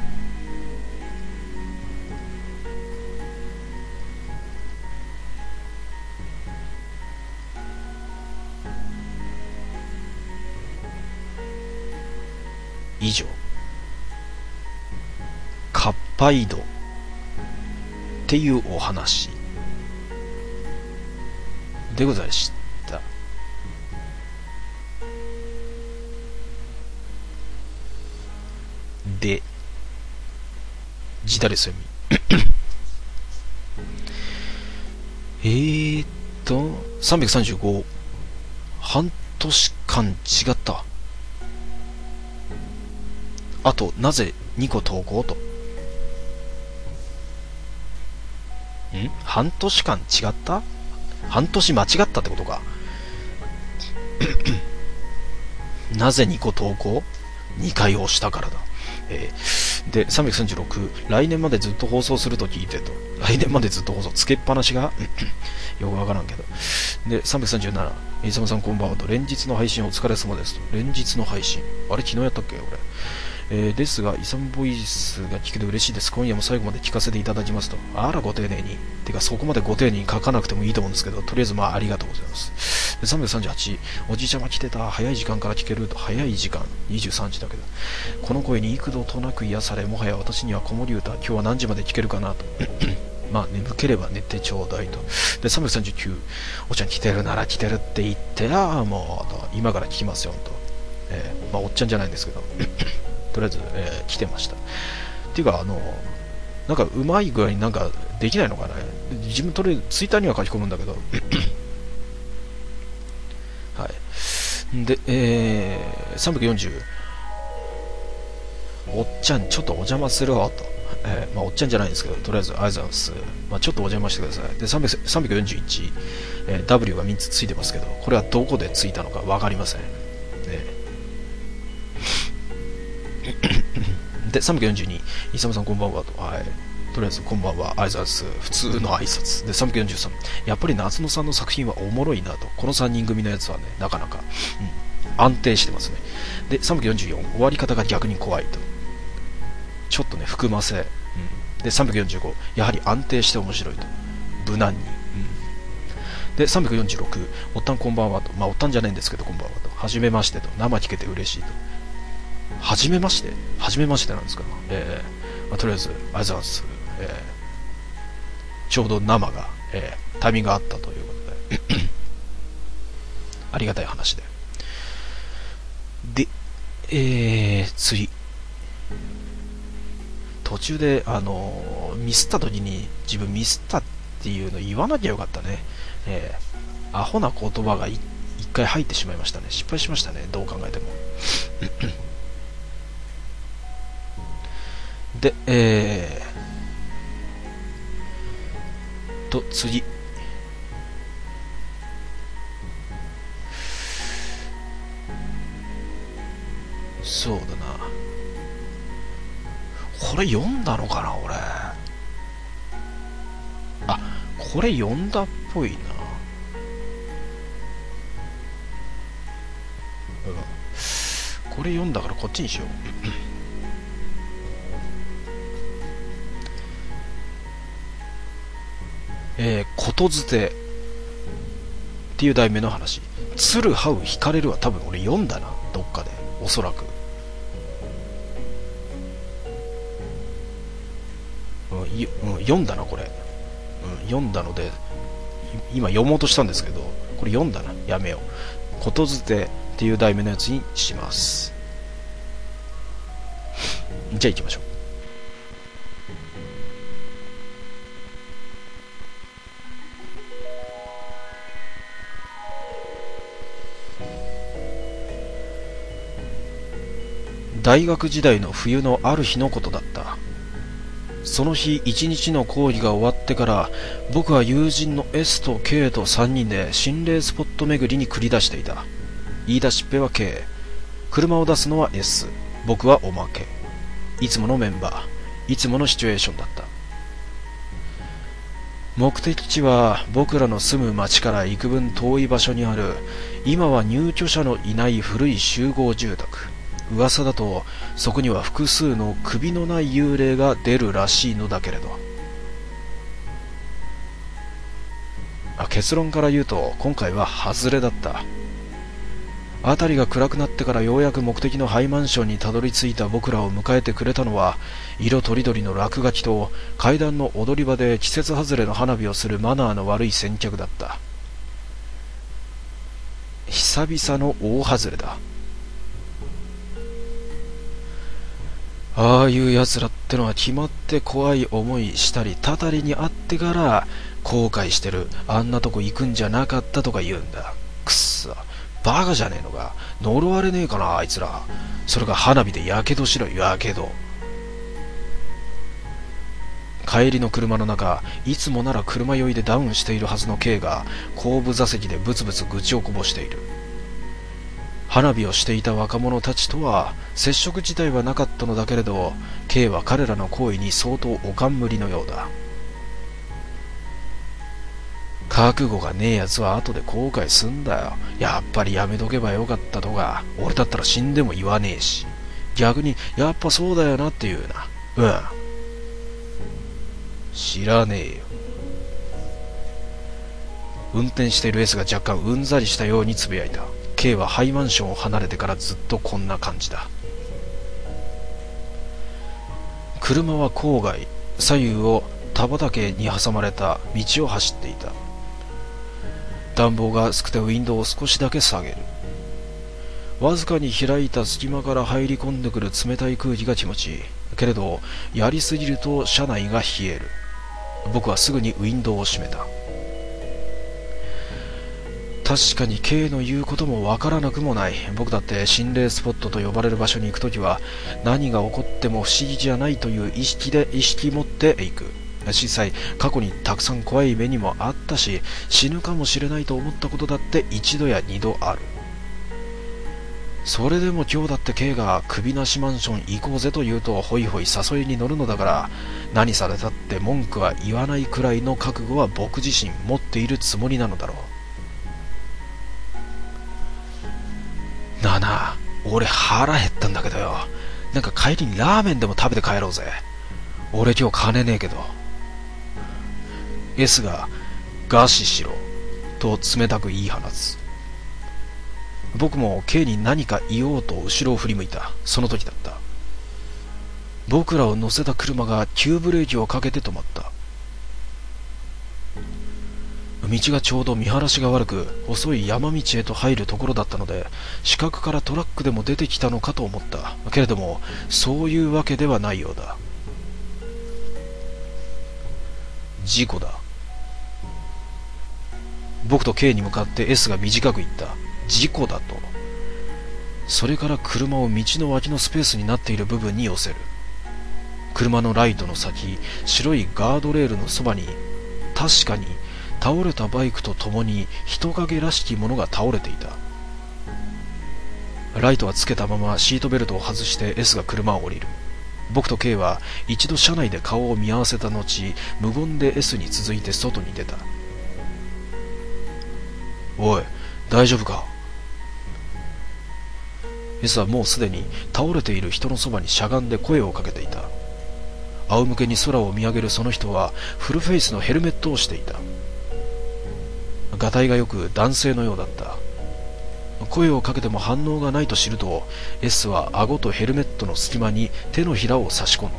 [SPEAKER 2] 以上、カッパ井戸っていうお話でございました。で、ジタレス読み335、半年間違った。あとなぜ2個投稿と。半年間違った？半年間違ったってことか。なぜ2個投稿？ 2 回押したからだ。で、336、来年までずっと放送すると聞いてと。来年までずっと放送、つけっぱなしがよくわからんけど。で、337、イサムさんこんばんはと、連日の配信お疲れ様ですと。連日の配信。あれ、昨日やったっけ俺。ですが、イサムボイスが聞けて嬉しいです。今夜も最後まで聞かせていただきますと。あら、ご丁寧に。てか、そこまでご丁寧に書かなくてもいいと思うんですけど、とりあえずまあ、ありがとうございます。で、338、おじいちゃま来てた。早い時間から聞けると。早い時間。23時だけど。この声に幾度となく癒され、もはや私には子守歌。今日は何時まで聞けるかなと。まあ、眠ければ寝てちょうだいと。で、339、おちゃん来てるなら来てるって言ってや、もう、と。今から聞きますよ、と。まあ、おっちゃんじゃないんですけど。とりあえず、来てました。っていうか、なんかうまい具合になんかできないのかな。自分とりあえずツイッターには書き込むんだけど。はい。で、340、おっちゃんちょっとお邪魔するわと。まあ、おっちゃんじゃないんですけど、とりあえずありがとうございます。まあ、ちょっとお邪魔してください。で、341、W が3つついてますけど、これはどこでついたのかわかりません。で、342、イサムさんこんばんはと。はい。とりあえずこんばんは、挨拶、普通の挨拶。で、343、やっぱり夏野さんの作品はおもろいなと。この3人組のやつはね、なかなか、安定してますね。で、344、終わり方が逆に怖いと。ちょっとね、含ませ。で、345、やはり安定して面白いと。無難に。で、346、おったんこんばんはと。まあ、おったんじゃないんですけど、こんばんはと。はじめましてと。生聞けて嬉しいと。はじめましてなんですか。まあ、とりあえず、ありがとうございます。ちょうど生が、タイミングがあったということで、ありがたい話で。で、次。途中で、ミスった時に、自分ミスったっていうの言わなきゃよかったね。アホな言葉が一回入ってしまいましたね。失敗しましたね。どう考えても。で、次。そうだな。これ読んだのかな、俺。あ、これ読んだっぽいな。 れ読んだからこっちにしよう。ことづてっていう題名の話。鶴這う惹かれるは多分俺読んだな、どっかで、おそらく。読んだなこれ、読んだので今読もうとしたんですけど、これ読んだな、やめよう。ことづてっていう題名のやつにします。じゃあ行きましょう。大学時代の冬のある日のことだった。その日一日の講義が終わってから僕は友人の S と K と3人で心霊スポット巡りに繰り出していた。言い出しっぺは K、 車を出すのは S、 僕はおまけ。いつものメンバー、いつものシチュエーションだった。目的地は僕らの住む町から幾分遠い場所にある、今は入居者のいない古い集合住宅。噂だとそこには複数の首のない幽霊が出るらしいのだけれど、結論から言うと今回は外れだった。辺りが暗くなってからようやく目的のハイマンションにたどり着いた僕らを迎えてくれたのは、色とりどりの落書きと階段の踊り場で季節外れの花火をするマナーの悪い先客だった。久々の大外れだ。ああいう奴らってのは決まって怖い思いしたりたたりにあってから後悔してる、あんなとこ行くんじゃなかったとか言うんだ。くっさ、バカじゃねえのか、呪われねえかなあいつら。それが花火でやけどしろ、やけど。帰りの車の中、いつもなら車酔いでダウンしているはずの K が後部座席でブツブツ愚痴をこぼしている。花火をしていた若者たちとは接触自体はなかったのだけれど、 K は彼らの行為に相当お冠のようだ。覚悟がねえやつは後で後悔すんだよ。やっぱりやめとけばよかったとか、俺だったら死んでも言わねえし、逆にやっぱそうだよなっていうな。知らねえよ。運転している S が若干うんざりしたようにつぶやいた。K はハイマンションを離れてからずっとこんな感じだ。車は郊外、左右を田畑に挟まれた道を走っていた。暖房が薄くてウィンドウを少しだけ下げる。わずかに開いた隙間から入り込んでくる冷たい空気が気持ちいい。けれどやりすぎると車内が冷える。僕はすぐにウィンドウを閉めた。確かに K の言うこともわからなくもない。僕だって心霊スポットと呼ばれる場所に行くときは何が起こっても不思議じゃないという意識持っていく。実際過去にたくさん怖い目にもあったし、死ぬかもしれないと思ったことだって一度や二度ある。それでも今日だって K が首なしマンション行こうぜと言うとホイホイ誘いに乗るのだから、何されたって文句は言わないくらいの覚悟は僕自身持っているつもりなのだろう。なあなあ、俺腹減ったんだけどよ、なんか帰りにラーメンでも食べて帰ろうぜ。俺今日金ねえけど。 S が餓死しろと冷たく言い放つ。僕も K に何か言おうと後ろを振り向いた。その時だった。僕らを乗せた車が急ブレーキをかけて止まった。道がちょうど見晴らしが悪く細い山道へと入るところだったので、死角からトラックでも出てきたのかと思った。けれどもそういうわけではないようだ。事故だ。僕と K に向かって S が短く言った。事故だと。それから車を道の脇のスペースになっている部分に寄せる。車のライトの先、白いガードレールのそばに確かに倒れたバイクとともに人影らしきものが倒れていた。ライトはつけたままシートベルトを外して S が車を降りる。僕と K は一度車内で顔を見合わせた後、無言で S に続いて外に出た。おい、大丈夫か？ S はもうすでに倒れている人のそばにしゃがんで声をかけていた。仰向けに空を見上げるその人はフルフェイスのヘルメットをしていた。がたいがよく男性のようだった。声をかけても反応がないと知ると、 S は顎とヘルメットの隙間に手のひらを差し込んだ。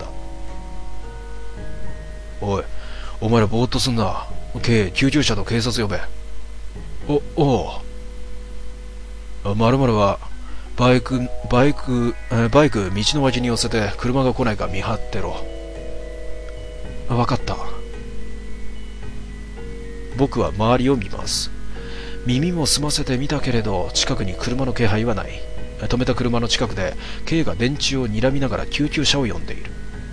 [SPEAKER 2] おい、お前らぼーっとすんな。救急車と警察呼べ。おう。〇〇はバイク道の脇に寄せて車が来ないか見張ってろ。わかった。僕は周りを見ます。耳も澄ませてみたけれど近くに車の気配はない。止めた車の近くで K が電柱を睨みながら救急車を呼んでいる。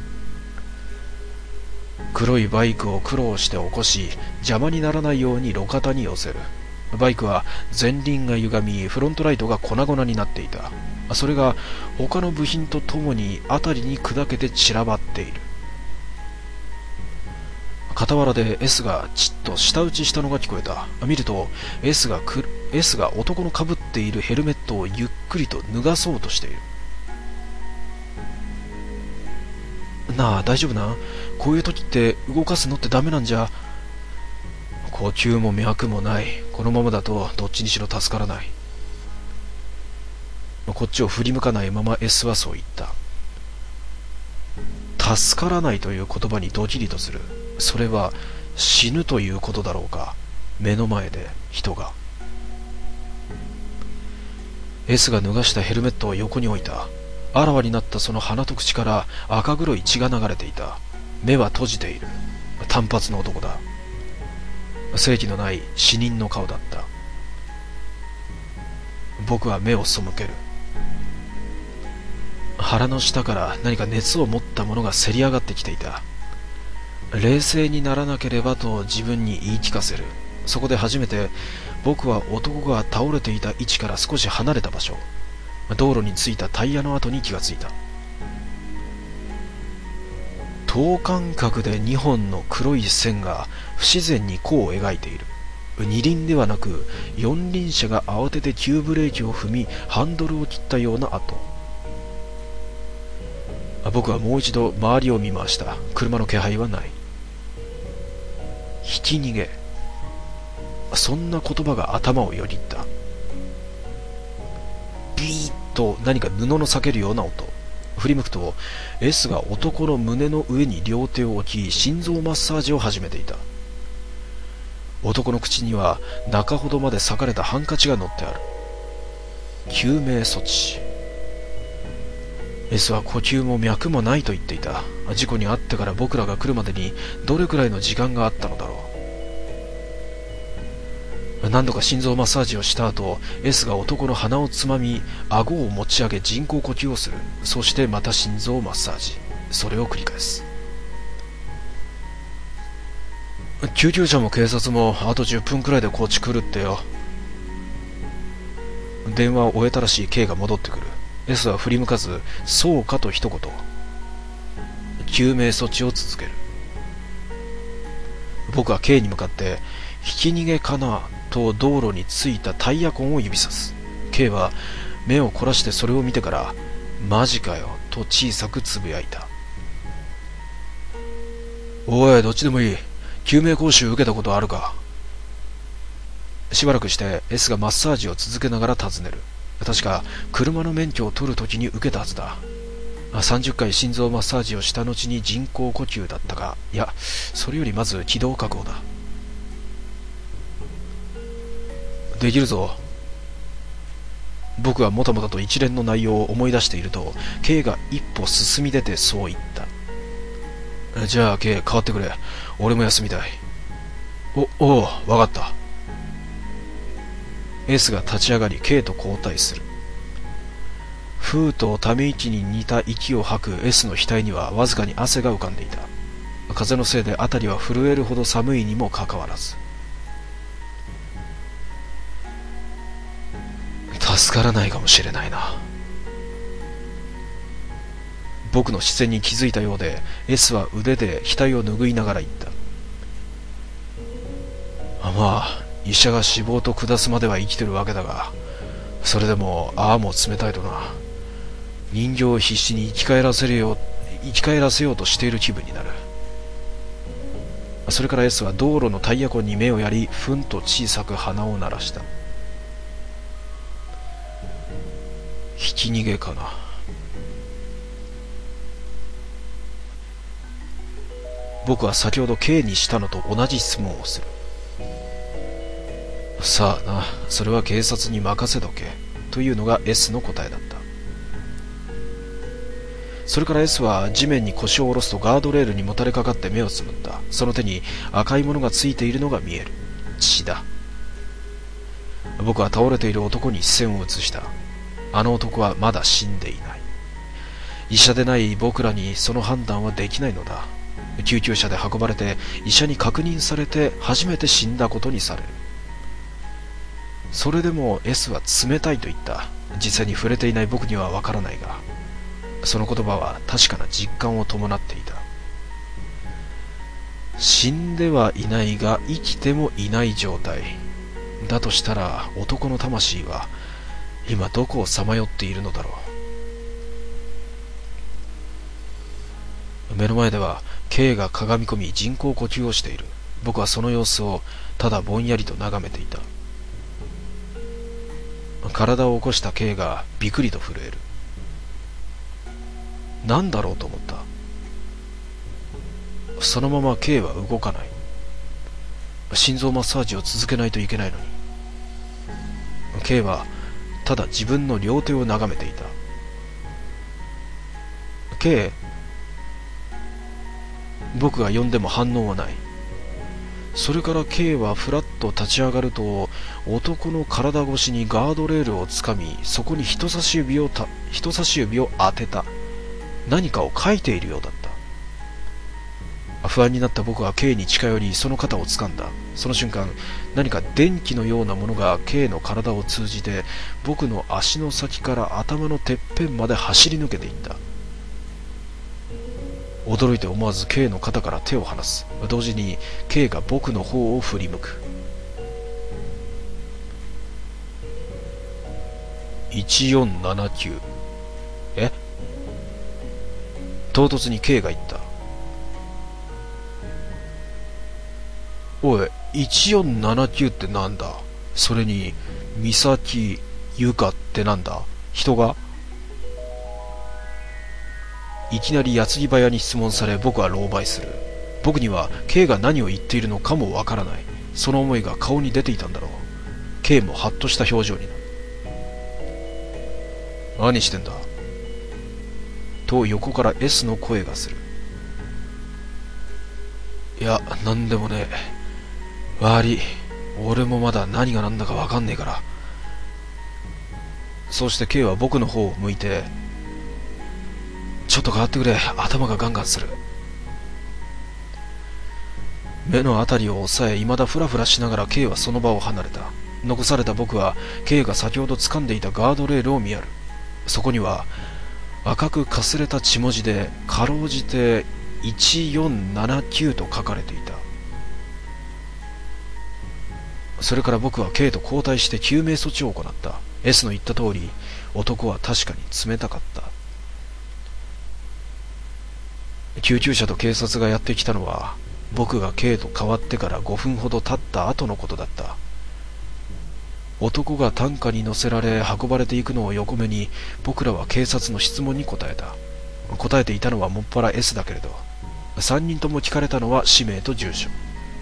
[SPEAKER 2] 黒いバイクを苦労して起こし、邪魔にならないように路肩に寄せる。バイクは前輪が歪み、フロントライトが粉々になっていた。それが他の部品とともに辺りに砕けて散らばっている。傍らで S がちっと舌打ちしたのが聞こえた。見ると S が男のかぶっているヘルメットをゆっくりと脱がそうとしている。なあ、大丈夫な？こういう時って動かすのってダメなんじゃ。呼吸も脈もない。このままだとどっちにしろ助からない。こっちを振り向かないまま S はそう言った。助からないという言葉にドキリとする。それは死ぬということだろうか。目の前で人が。 S が脱がしたヘルメットを横に置いた。あらわになったその鼻と口から赤黒い血が流れていた。目は閉じている。短髪の男だ。正気のない死人の顔だった。僕は目を背ける。腹の下から何か熱を持ったものがせり上がってきていた。冷静にならなければと自分に言い聞かせる。そこで初めて僕は男が倒れていた位置から少し離れた場所、道路についたタイヤの跡に気がついた。等間隔で2本の黒い線が不自然に弧を描いている。二輪ではなく四輪車が慌てて急ブレーキを踏みハンドルを切ったような跡。僕はもう一度周りを見回した。車の気配はない。ひき逃げ、そんな言葉が頭をよぎった。ビーッと何か布の裂けるような音。振り向くと S が男の胸の上に両手を置き心臓マッサージを始めていた。男の口には中ほどまで裂かれたハンカチが乗ってある。救命措置。 S は呼吸も脈もないと言っていた。事故に遭ってから僕らが来るまでにどれくらいの時間があったのだろう。何度か心臓マッサージをした後、 S が男の鼻をつまみ顎を持ち上げ人工呼吸をする。そしてまた心臓マッサージ。それを繰り返す。救急車も警察もあと10分くらいでこっち来るってよ。電話を終えたらしい K が戻ってくる。 S は振り向かずそうかと一言。救命措置を続ける。僕は K に向かってひき逃げかなと道路についたタイヤ痕を指さす。 K は目を凝らしてそれを見てからマジかよと小さくつぶやいた。おい、どっちでもいい。救命講習受けたことあるか。しばらくして S がマッサージを続けながら尋ねる。確か車の免許を取るときに受けたはずだ。30回心臓マッサージをした後に人工呼吸だったか。いや、それよりまず気道確保だ。できるぞ。僕はもたもたと一連の内容を思い出していると K が一歩進み出てそう言った。じゃあ K 代わってくれ。俺も休みたい。おう、わかった。S が立ち上がり K と交代する。フーとため息に似た息を吐く S の額にはわずかに汗が浮かんでいた。風のせいで辺りは震えるほど寒いにもかかわらず。助からないかもしれないな。僕の視線に気づいたようで S は腕で額を拭いながら言った。まあ医者が死亡と下すまでは生きてるわけだが、 それでもああも冷たいとな。人形を必死に生き返らせようとしている気分になる。それから S は道路のタイヤ痕に目をやり、ふんと小さく鼻を鳴らした。ひき逃げかな。僕は先ほど K にしたのと同じ質問をする。さあな、それは警察に任せとけというのが S の答えだった。それから S は地面に腰を下ろすとガードレールにもたれかかって目をつむった。その手に赤いものがついているのが見える。血だ。僕は倒れている男に視線を移した。あの男はまだ死んでいない。医者でない僕らにその判断はできないのだ。救急車で運ばれて医者に確認されて初めて死んだことにされる。それでも S は冷たいと言った。実際に触れていない僕にはわからないが、その言葉は確かな実感を伴っていた。死んではいないが生きてもいない状態だとしたら、男の魂は今どこをさまよっているのだろう。目の前では K がかがみ込み人工呼吸をしている。僕はその様子をただぼんやりと眺めていた。体を起こした K がビクリと震える。何だろうと思った。そのまま K は動かない。心臓マッサージを続けないといけないのに。K はただ自分の両手を眺めていた。K？ 僕が呼んでも反応はない。それから K はふらっと立ち上がると、男の体越しにガードレールをつかみ、そこに人差し指を当てた。何かを書いているようだった。不安になった僕は K に近寄り、その肩を掴んだ。その瞬間、何か電気のようなものが K の体を通じて、僕の足の先から頭のてっぺんまで走り抜けていった。驚いて思わず K の肩から手を離す。同時に K が僕の方を振り向く。1479。え？唐突に K が言った。おい、1479ってなんだ？それに、美咲、ゆかってなんだ？人が？いきなり矢継ぎ早に質問され、僕は狼狽する。僕には K が何を言っているのかもわからない。その思いが顔に出ていたんだろう。K もハッとした表情になる。何してんだ？と横から S の声がする。いや、なんでもねえ。悪い。俺もまだ何が何だかわかんねえから。そうして K は僕の方を向いて、ちょっと変わってくれ。頭がガンガンする。目のあたりを押さえ、未だフラフラしながら K はその場を離れた。残された僕は K が先ほど掴んでいたガードレールを見やる。そこには赤くかすれた血文字でかろうじて1479と書かれていた。それから僕は K と交代して救命措置を行った。 S の言った通り、男は確かに冷たかった。救急車と警察がやってきたのは、僕が K と変わってから5分ほど経った後のことだった。男が担架に乗せられ運ばれていくのを横目に、僕らは警察の質問に答えた。答えていたのはもっぱら S だけれど、3人とも聞かれたのは氏名と住所。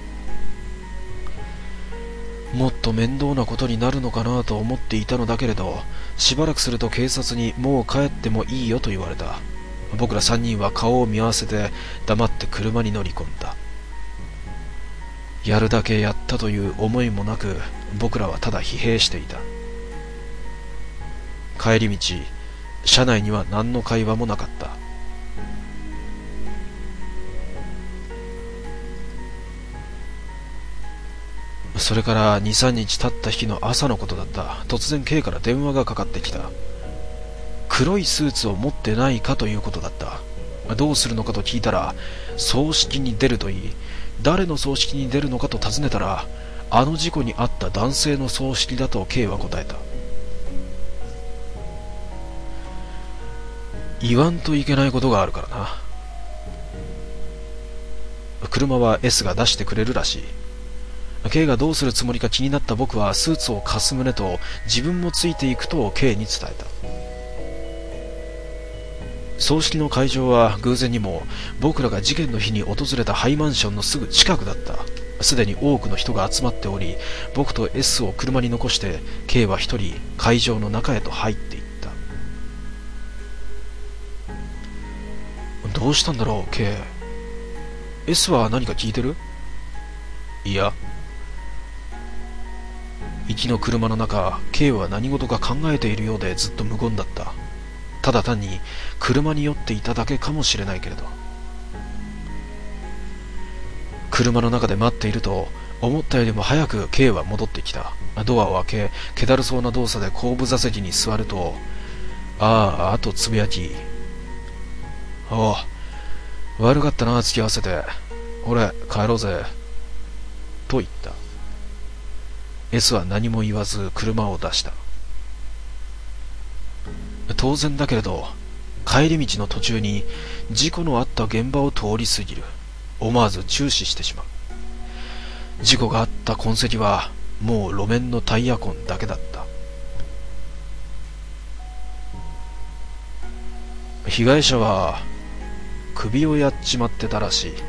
[SPEAKER 2] もっと面倒なことになるのかなと思っていたのだけれど、しばらくすると警察にもう帰ってもいいよと言われた。僕ら3人は顔を見合わせて黙って車に乗り込んだ。やるだけやったという思いもなく、僕らはただ疲弊していた。帰り道、車内には何の会話もなかった。それから2、3日経った日の朝のことだった。突然 K から電話がかかってきた。黒いスーツを持ってないかということだった。どうするのかと聞いたら、葬式に出るといい。誰の葬式に出るのかと尋ねたら、あの事故に遭った男性の葬式だと K は答えた。 言わんといけないことがあるからな。車は S が出してくれるらしい。K がどうするつもりか気になった僕はスーツを貸す旨と自分もついていくと K に伝えた。葬式の会場は偶然にも僕らが事件の日に訪れたハイマンションのすぐ近くだった。すでに多くの人が集まっており、僕と S を車に残して K は一人会場の中へと入っていった。どうしたんだろう K。S は何か聞いてる？いや。行きの車の中、K は何事か考えているようでずっと無言だった。ただ単に車に酔っていただけかもしれないけれど。車の中で待っていると、思ったよりも早く K は戻ってきた。ドアを開け、気だるそうな動作で後部座席に座ると、あとつぶやき。おう、悪かったな、付き合わせて。俺、帰ろうぜ。と言った。S は何も言わず車を出した。当然だけれど、帰り道の途中に事故のあった現場を通り過ぎる。思わず注視してしまう。事故があった痕跡はもう路面のタイヤ痕だけだった。被害者は首をやっちまってたらしい。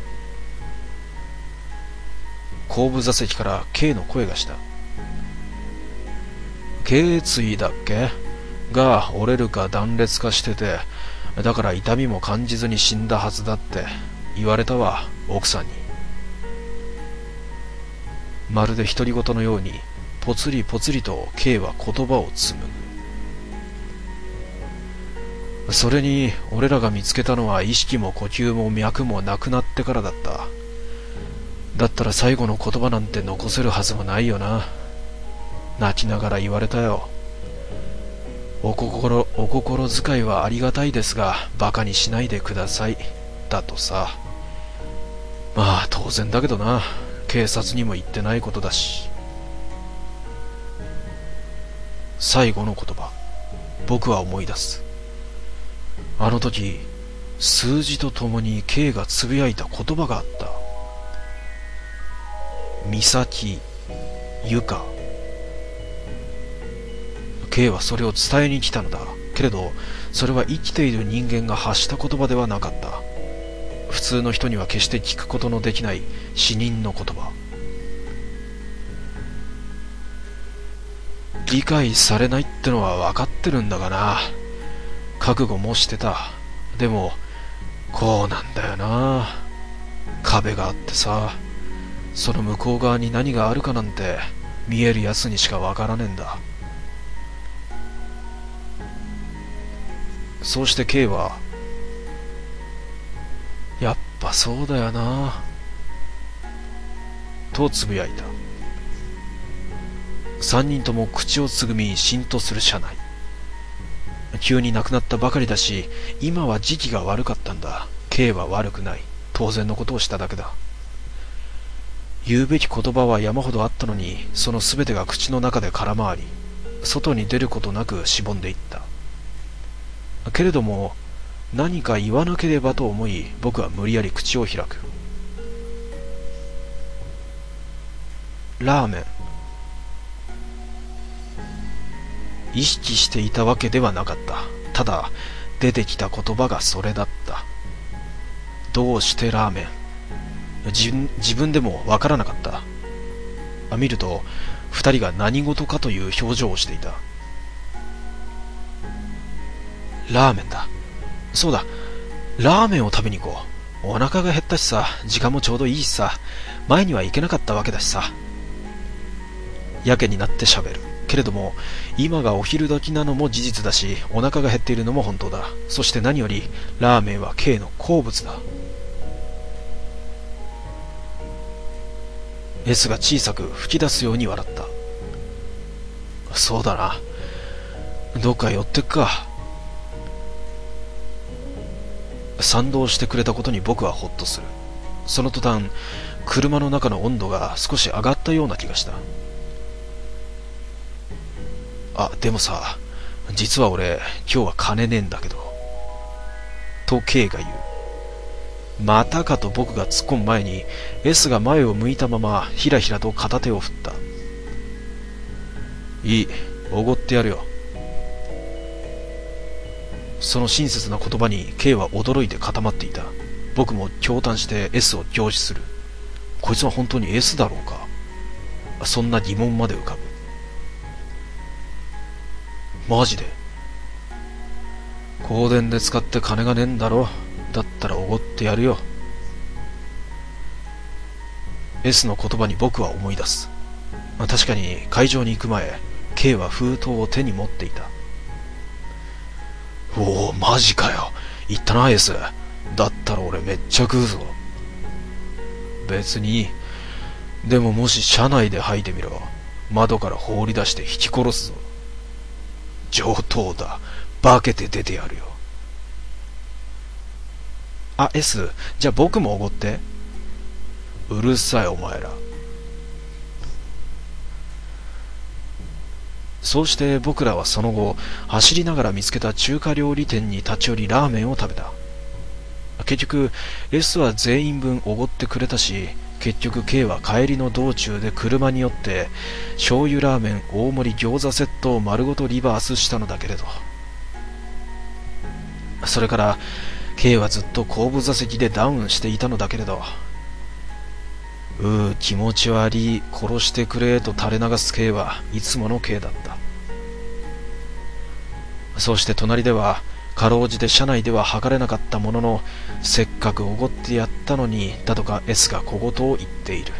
[SPEAKER 2] 後部座席から K の声がした。頸椎だっけが折れるか断裂かしてて、だから痛みも感じずに死んだはずだって言われたわ、奥さんに。まるで独り言のようにぽつりぽつりと K は言葉を紡ぐ。それに俺らが見つけたのは意識も呼吸も脈もなくなってからだった。だったら最後の言葉なんて残せるはずもないよな。泣きながら言われたよ。お心遣いはありがたいですがバカにしないでください、だとさ。まあ当然だけどな、警察にも言ってないことだし。最後の言葉、僕は思い出す。あの時数字とともに K がつぶやいた言葉があった。美咲、ゆか。 K はそれを伝えに来たのだけれど、それは生きている人間が発した言葉ではなかった。普通の人には決して聞くことのできない死人の言葉。理解されないってのは分かってるんだがな。覚悟もしてた。でもこうなんだよな。壁があってさ、その向こう側に何があるかなんて見えるやつにしか分からねえんだ。そうして K は、やっぱそうだよなとつぶやいた。三人とも口をつぐみしんとする車内。急に亡くなったばかりだし、今は時期が悪かったんだ。 K は悪くない。当然のことをしただけだ。言うべき言葉は山ほどあったのに、そのすべてが口の中で空回り、外に出ることなくしぼんでいった。けれども何か言わなければと思い、僕は無理やり口を開く。ラーメン。意識していたわけではなかった。ただ出てきた言葉がそれだった。どうしてラーメン。自分でもわからなかった。見ると二人が何事かという表情をしていた。ラーメンだ。そうだ、ラーメンを食べに行こう。お腹が減ったしさ、時間もちょうどいいしさ、前には行けなかったわけだしさ。やけになって喋る。けれども今がお昼時なのも事実だし、お腹が減っているのも本当だ。そして何よりラーメンは K の好物だ。 S が小さく吹き出すように笑った。そうだな、どっか寄ってくか。賛同してくれたことに僕はホッとする。その途端車の中の温度が少し上がったような気がした。でもさ、実は俺今日は金ねえんだけど。 と K が言う。またかと僕が突っ込む前に S が前を向いたままひらひらと片手を振った。いい、おごってやるよ。その親切な言葉に K は驚いて固まっていた。僕も驚嘆して S を凝視する。こいつは本当に S だろうか。そんな疑問まで浮かぶ。マジで？香典で使って金がねえんだろ。だったらおごってやるよ。 S の言葉に僕は思い出す。確かに会場に行く前 K は封筒を手に持っていた。おお、マジかよ。言ったな S。 だったら俺めっちゃ食うぞ。別に。でももし車内で吐いてみろ。窓から放り出して引き殺すぞ。上等だ。化けて出てやるよ。あ、S、じゃあ僕もおごって。うるさいお前ら。そうして僕らはその後、走りながら見つけた中華料理店に立ち寄りラーメンを食べた。結局 S は全員分おごってくれたし、結局 K は帰りの道中で車に寄って醤油ラーメン大盛り餃子セットを丸ごとリバースしたのだけれど、それから K はずっと後部座席でダウンしていたのだけれど、気持ち悪い、殺してくれと垂れ流す K はいつもの K だった。そうして隣ではかろうじて車内では測れなかったものの、せっかくおごってやったのにだとか S が小言を言っている。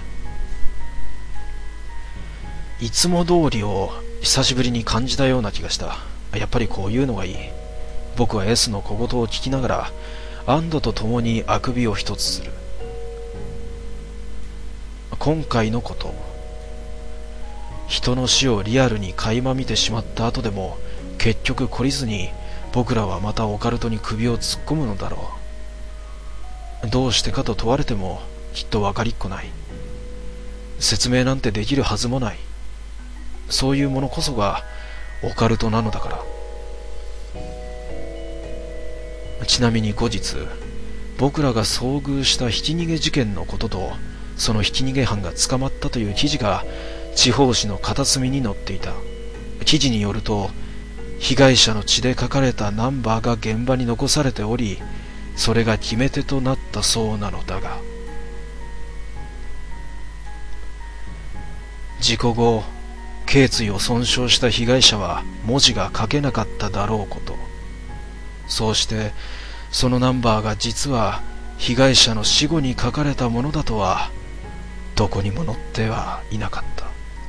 [SPEAKER 2] いつも通りを久しぶりに感じたような気がした。やっぱりこういうのがいい。僕は S の小言を聞きながら安堵とともにあくびを一つする。今回のこと、人の死をリアルに垣間見てしまった後でも結局懲りずに僕らはまたオカルトに首を突っ込むのだろう。どうしてかと問われてもきっと分かりっこない。説明なんてできるはずもない。そういうものこそがオカルトなのだから。ちなみに後日、僕らが遭遇したひき逃げ事件のことと、そのひき逃げ犯が捕まったという記事が地方紙の片隅に載っていた。記事によると、被害者の血で書かれたナンバーが現場に残されており、それが決め手となったそうなのだが、事故後、頸椎を損傷した被害者は文字が書けなかっただろうこと。そうしてそのナンバーが実は被害者の死後に書かれたものだとはどこにも載ってはいなかった。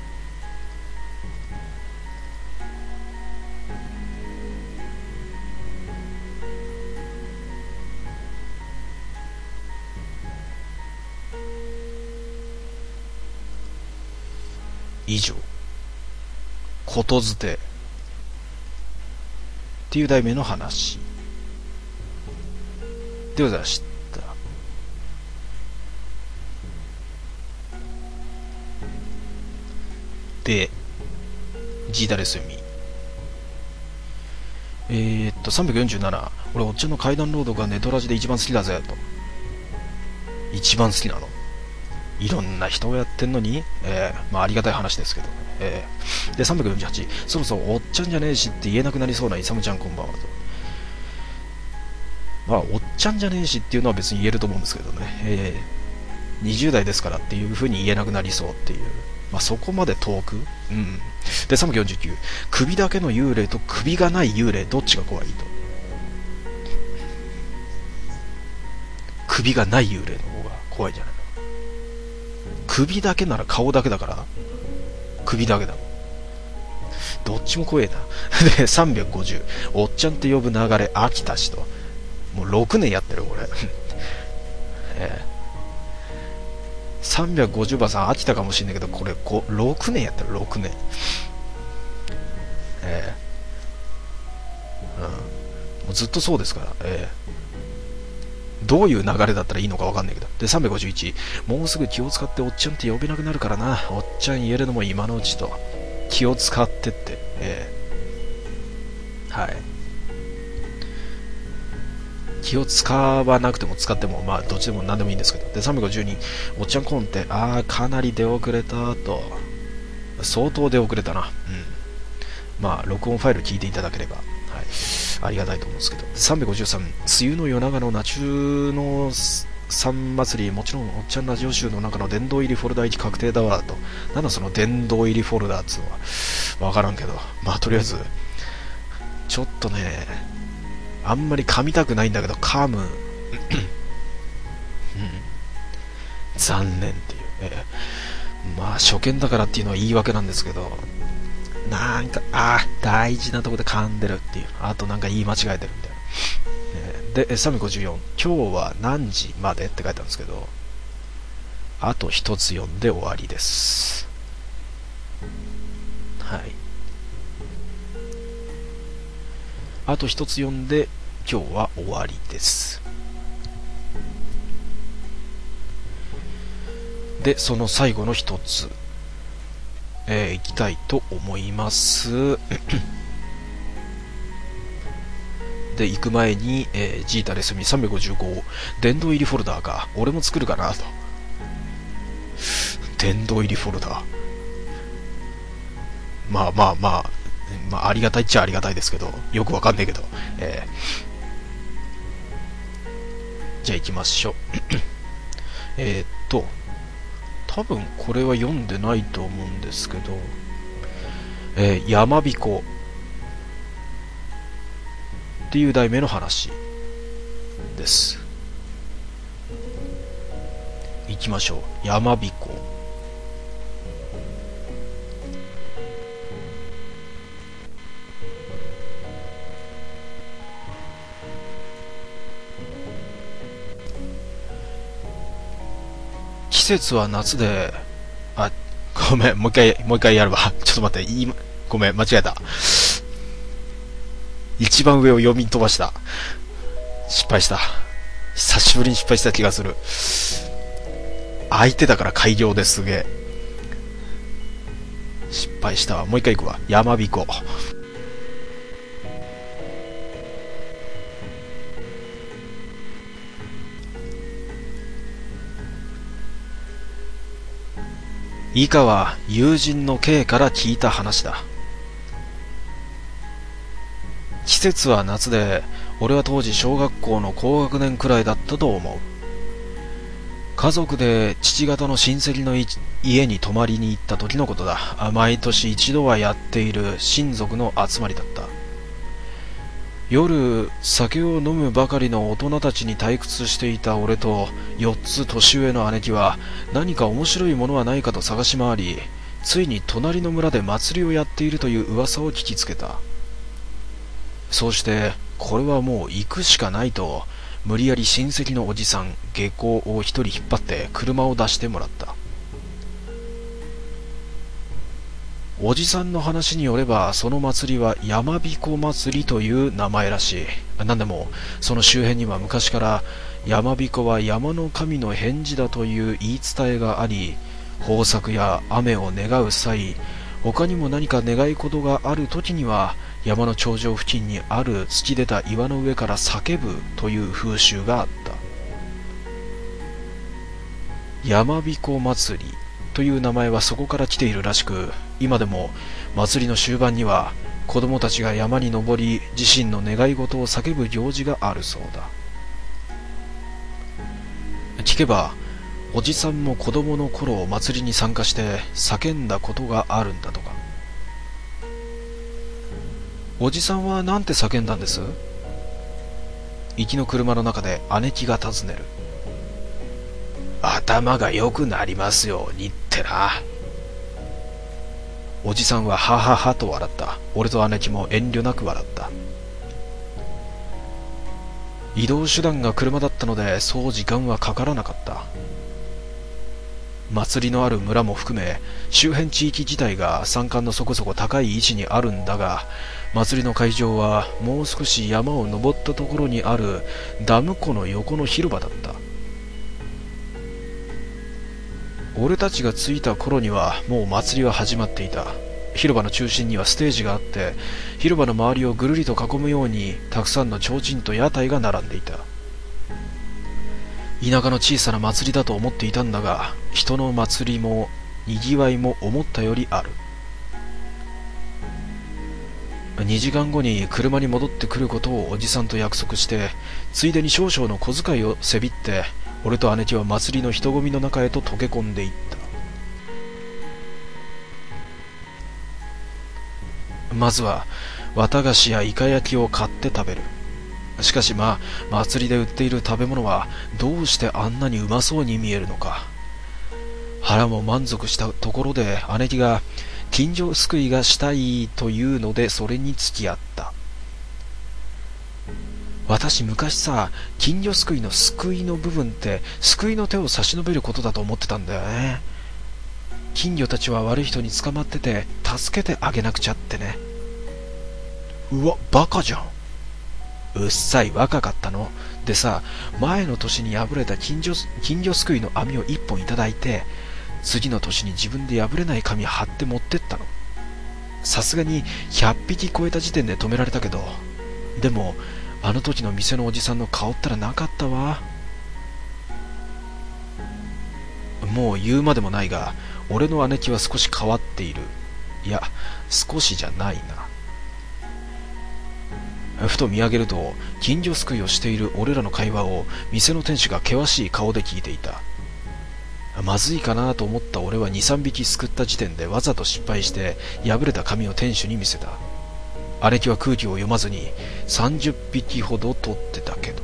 [SPEAKER 2] 以上、ことづてっていう題名の話でございました。で、ジーダレス読み。347、俺おっちゃんの階段ロードがネトラジで一番好きだぜと。一番好きなの？いろんな人がやってんのに、まあありがたい話ですけどね。で、348、そろそろおっちゃんじゃねえしって言えなくなりそうなイサムちゃんこんばんはと。まあおっちゃんじゃねえしっていうのは別に言えると思うんですけどね。20代ですからっていう風に言えなくなりそうっていう。まあそこまで遠く。うん。で、349、首だけの幽霊と首がない幽霊どっちが怖いと。首がない幽霊の方が怖いじゃないの。首だけなら顔だけだから首だけだ。どっちも怖えな。で、350、おっちゃんって呼ぶ流れ飽きたしと。もう6年やってるこれ。350番さん飽きたかもしれないけど、これ6年やってる。6年。もうずっとそうですから。どういう流れだったらいいのか分かんないけど。で、351、もうすぐ気を使っておっちゃんって呼べなくなるからな。おっちゃん言えるのも今のうちと。気を使ってって。はい。 気を使わなくても使ってもまあどっちでも何でもいいんですけど。で352、おっちゃんコンテ、かなり出遅れたと。相当出遅れたな。まあ録音ファイル聞いていただければ、はい、ありがたいと思うんですけど。353、梅雨の夜長のナチュの3祭り、もちろんおっちゃんラジオ集の中の殿堂入りフォルダ1確定だわと。なんだその殿堂入りフォルダっつうのはわからんけど、まあとりあえずちょっとね、あんまり噛みたくないんだけど噛む残念っていう、まあ初見だからっていうのは言い訳なんですけど、なんか大事なとこで噛んでるっていう、あとなんか言い間違えてるみたいな、で354、今日は何時までって書いてあるんですけど、あと一つ読んで終わりです。はい、あと一つ読んで今日は終わりです。でその最後の一つ、いきたいと思いますで行く前に、ジータレスミ355、殿堂入りフォルダーか、俺も作るかなと。殿堂入りフォルダー、まあありがたいっちゃありがたいですけど、よくわかんないけど、じゃあ行きましょう多分これは読んでないと思うんですけど、山彦っていう題名の話です。行きましょう。山彦。季節は夏で、ごめん、もう一回やるわ。ちょっと待って、ごめん、間違えた。一番上を読み飛ばした。失敗した。久しぶりに失敗した気がする。相手だから改良ですげえ。失敗したわ。もう一回行くわ。山彦。以下は友人の K から聞いた話だ。季節は夏で、俺は当時小学校の高学年くらいだったと思う。家族で父方の親戚の家に泊まりに行った時のことだ。毎年一度はやっている親族の集まりだった。夜、酒を飲むばかりの大人たちに退屈していた俺と4つ年上の姉貴は何か面白いものはないかと探し回り、ついに隣の村で祭りをやっているという噂を聞きつけた。そうして、これはもう行くしかないと、無理やり親戚のおじさん、下校を一人引っ張って車を出してもらった。おじさんの話によれば、その祭りは山彦祭りという名前らしい。なんでも、その周辺には昔から山彦は山の神の返事だという言い伝えがあり、豊作や雨を願う際、他にも何か願い事がある時には、山の頂上付近にある突き出た岩の上から叫ぶという風習があった。山彦祭りという名前はそこから来ているらしく、今でも祭りの終盤には子供たちが山に登り自身の願い事を叫ぶ行事があるそうだ。聞けば、おじさんも子供の頃祭りに参加して叫んだことがあるんだとか。おじさんはなんて叫んだんです？行きの車の中で姉貴が尋ねる。頭が良くなりますようにってな。おじさんははははと笑った。俺と姉貴も遠慮なく笑った。移動手段が車だったのでそう時間はかからなかった。祭りのある村も含め周辺地域自体が山間のそこそこ高い位置にあるんだが、祭りの会場はもう少し山を登ったところにあるダム湖の横の広場だった。俺たちが着いた頃にはもう祭りは始まっていた。 広場の中心にはステージがあって、広場の周りをぐるりと囲むようにたくさんの提灯と屋台が並んでいた。田舎の小さな祭りだと思っていたんだが、人の祭りもにぎわいも思ったよりある。2時間後に車に戻ってくることをおじさんと約束して、ついでに少々の小遣いをせびって、俺と姉貴は祭りの人混みの中へと溶け込んでいった。まずは綿菓子やイカ焼きを買って食べる。しかし祭りで売っている食べ物はどうしてあんなにうまそうに見えるのか。腹も満足したところで姉貴が金魚すくいがしたいというので、それに付き合った。私昔さ、金魚すくいのすくいの部分って救いの手を差し伸べることだと思ってたんだよね。金魚たちは悪い人に捕まってて助けてあげなくちゃってね。うわ、バカじゃん。うっさい、若かったの。でさ、前の年に破れた金魚すくいの網を1本いただいて、次の年に自分で破れない紙貼って持ってったの。さすがに100匹超えた時点で止められたけど、でもあの時の店のおじさんの顔ったらなかったわ。もう言うまでもないが、俺の姉貴は少し変わっている。いや、少しじゃないな。ふと見上げると、金魚すくいをしている俺らの会話を店の店主が険しい顔で聞いていた。まずいかなと思った俺は 2,3 匹すくった時点でわざと失敗して破れた紙を店主に見せた。姉貴は空気を読まずに30匹ほど取ってたけど、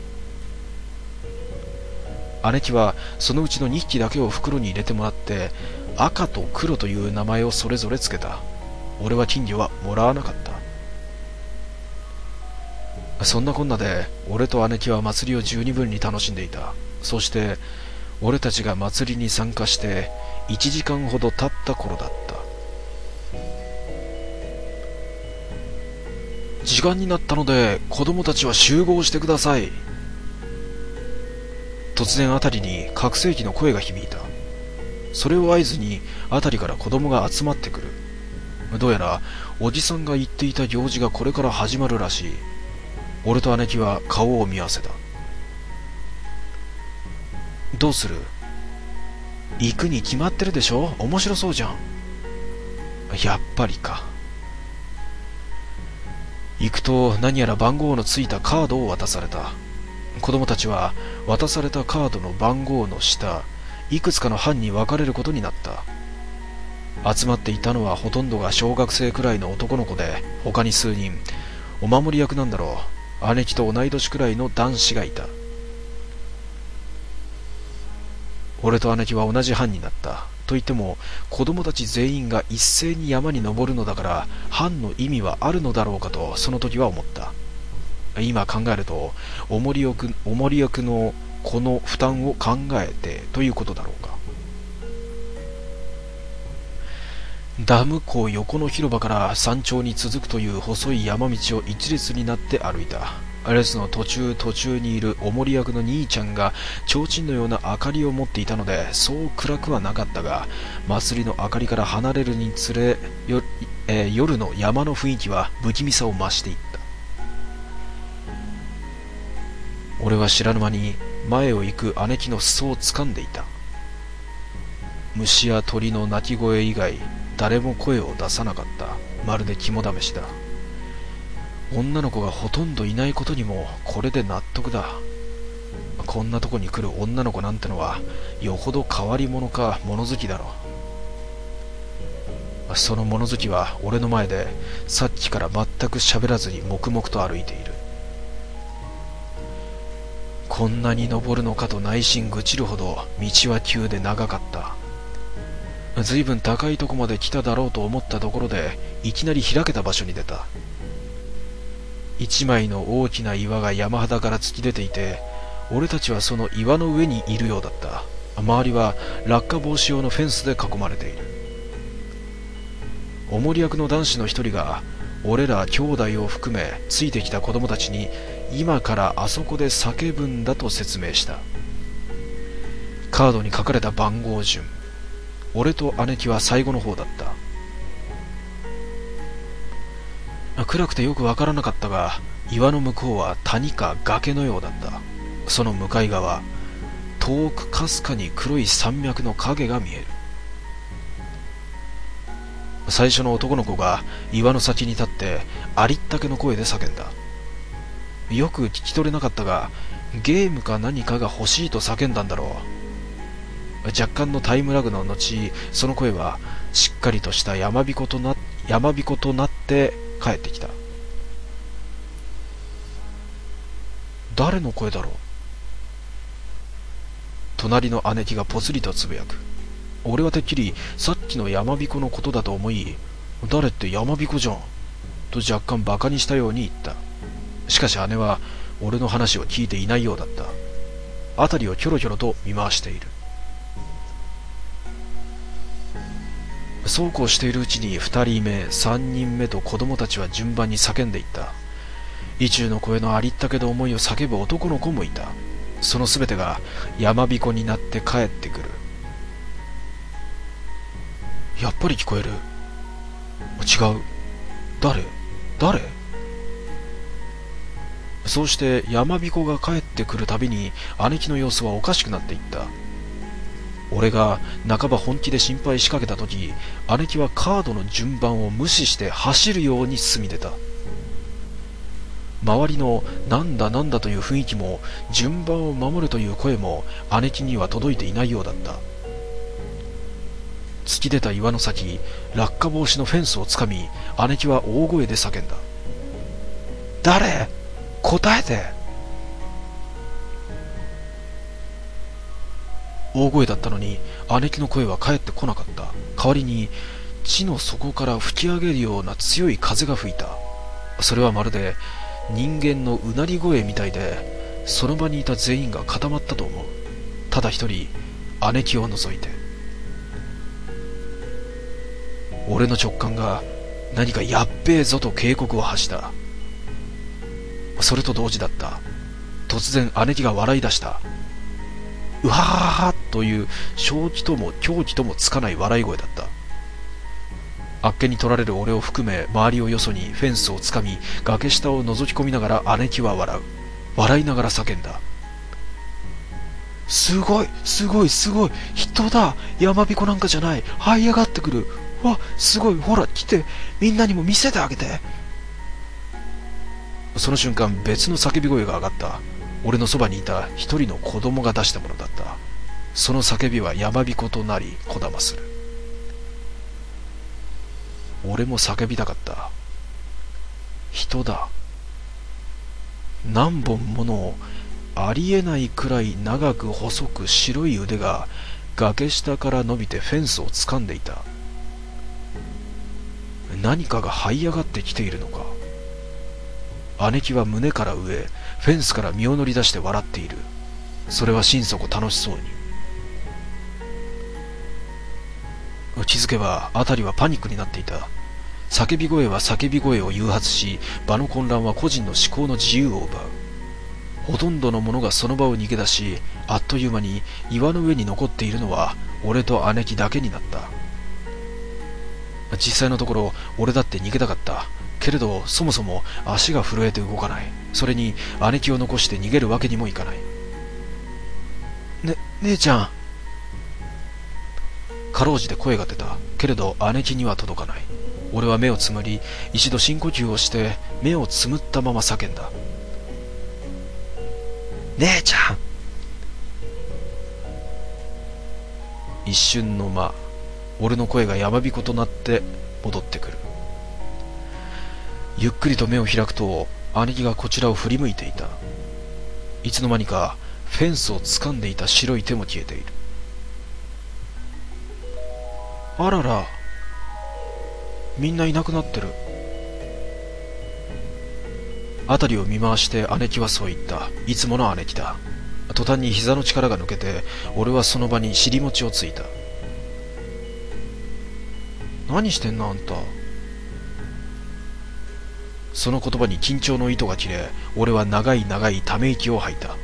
[SPEAKER 2] 姉貴はそのうちの2匹だけを袋に入れてもらって、赤と黒という名前をそれぞれつけた。俺は金魚はもらわなかった。そんなこんなで俺と姉貴は祭りを十二分に楽しんでいた。そして俺たちが祭りに参加して1時間ほど経った頃だった。時間になったので子供たちは集合してください。突然あたりに拡声器の声が響いた。それを合図にあたりから子供が集まってくる。どうやらおじさんが言っていた行事がこれから始まるらしい。俺と姉貴は顔を見合わせた。どうする？行くに決まってるでしょ？面白そうじゃん。やっぱりか。行くと何やら番号のついたカードを渡された。子供たちは渡されたカードの番号の下、いくつかの班に分かれることになった。集まっていたのはほとんどが小学生くらいの男の子で、他に数人、お守り役なんだろう、姉貴と同い年くらいの男子がいた。俺と姉貴は同じ班になった。といっても子供たち全員が一斉に山に登るのだから班の意味はあるのだろうかとその時は思った。今考えるとお守り役のこの負担を考えてということだろうか。ダム湖横の広場から山頂に続くという細い山道を一列になって歩いた。列の途中にいるお守り役の兄ちゃんが提灯のような明かりを持っていたのでそう暗くはなかったが、祭りの明かりから離れるにつれ夜の山の雰囲気は不気味さを増していった。俺は知らぬ間に前を行く姉貴の裾を掴んでいた。虫や鳥の鳴き声以外誰も声を出さなかった。まるで肝試しだ。女の子がほとんどいないことにもこれで納得だ。こんなとこに来る女の子なんてのはよほど変わり者か物好きだろう。その物好きは俺の前でさっきから全く喋らずに黙々と歩いている。こんなに登るのかと内心愚痴るほど道は急で長かった。ずいぶん高いとこまで来ただろうと思ったところでいきなり開けた場所に出た。一枚の大きな岩が山肌から突き出ていて、俺たちはその岩の上にいるようだった。周りは落下防止用のフェンスで囲まれている。お守り役の男子の一人が俺ら兄弟を含めついてきた子供たちに今からあそこで叫ぶんだと説明した。カードに書かれた番号順、俺と姉貴は最後の方だった。 暗くてよくわからなかったが、岩の向こうは谷か崖のようだった。その向かい側、遠くかすかに黒い山脈の影が見える。最初の男の子が岩の先に立ってありったけの声で叫んだ。よく聞き取れなかったが、ゲームか何かが欲しいと叫んだんだろう。若干のタイムラグの後、その声はしっかりとした山彦となって帰ってきた。誰の声だろう。隣の姉貴がぽつりとつぶやく。俺はてっきりさっきの山彦のことだと思い、誰って山彦じゃんと若干バカにしたように言った。しかし姉は俺の話を聞いていないようだった。辺りをキョロキョロと見回している。そうこうしているうちに2人目、3人目と子供たちは順番に叫んでいった。意中の声のありったけど思いを叫ぶ男の子もいた。そのすべてが山彦になって帰ってくる。やっぱり聞こえる。違う。誰そうして山彦が帰ってくるたびに姉貴の様子はおかしくなっていった。俺が半ば本気で心配しかけた時、姉貴はカードの順番を無視して走るように進み出た。周りのなんだなんだという雰囲気も順番を守るという声も姉貴には届いていないようだった。突き出た岩の先、落下防止のフェンスをつかみ、姉貴は大声で叫んだ。誰？答えて！大声だったのに姉貴の声は返ってこなかった。代わりに地の底から吹き上げるような強い風が吹いた。それはまるで人間のうなり声みたいで、その場にいた全員が固まったと思う。ただ一人、姉貴を除いて。俺の直感が何かやっべえぞと警告を発した。それと同時だった。突然姉貴が笑い出した。うはははという正気とも狂気ともつかない笑い声だった。あっけに取られる俺を含め周りをよそにフェンスをつかみ、崖下を覗き込みながら姉貴は笑う。笑いながら叫んだ。すごい人だ。山彦なんかじゃない。這い上がってくる。わ、すごい、ほら来て、みんなにも見せてあげて。その瞬間別の叫び声が上がった。俺のそばにいた一人の子供が出したものだった。その叫びは山彦となりこだまする。俺も叫びたかった。人だ。何本ものありえないくらい長く細く白い腕が崖下から伸びてフェンスを掴んでいた。何かが這い上がってきているのか。姉貴は胸から上、フェンスから身を乗り出して笑っている。それは心底楽しそうに。気づけば辺りはパニックになっていた。叫び声は叫び声を誘発し、場の混乱は個人の思考の自由を奪う。ほとんどの者がその場を逃げ出し、あっという間に岩の上に残っているのは俺と姉貴だけになった。実際のところ俺だって逃げたかった。けれどそもそも足が震えて動かない。それに姉貴を残して逃げるわけにもいかない。姉ちゃん。かろうじて声が出た。けれど姉貴には届かない。俺は目をつむり、一度深呼吸をして目をつむったまま叫んだ。姉ちゃん。一瞬の間、俺の声が山彦となって戻ってくる。ゆっくりと目を開くと姉貴がこちらを振り向いていた。いつの間にかフェンスを掴んでいた白い手も消えている。あらら、みんないなくなってる。辺りを見回して姉貴はそう言った。いつもの姉貴だ。途端に膝の力が抜けて俺はその場に尻餅をついた。何してんのあんた。その言葉に緊張の糸が切れ、俺は長い長いため息を吐いた。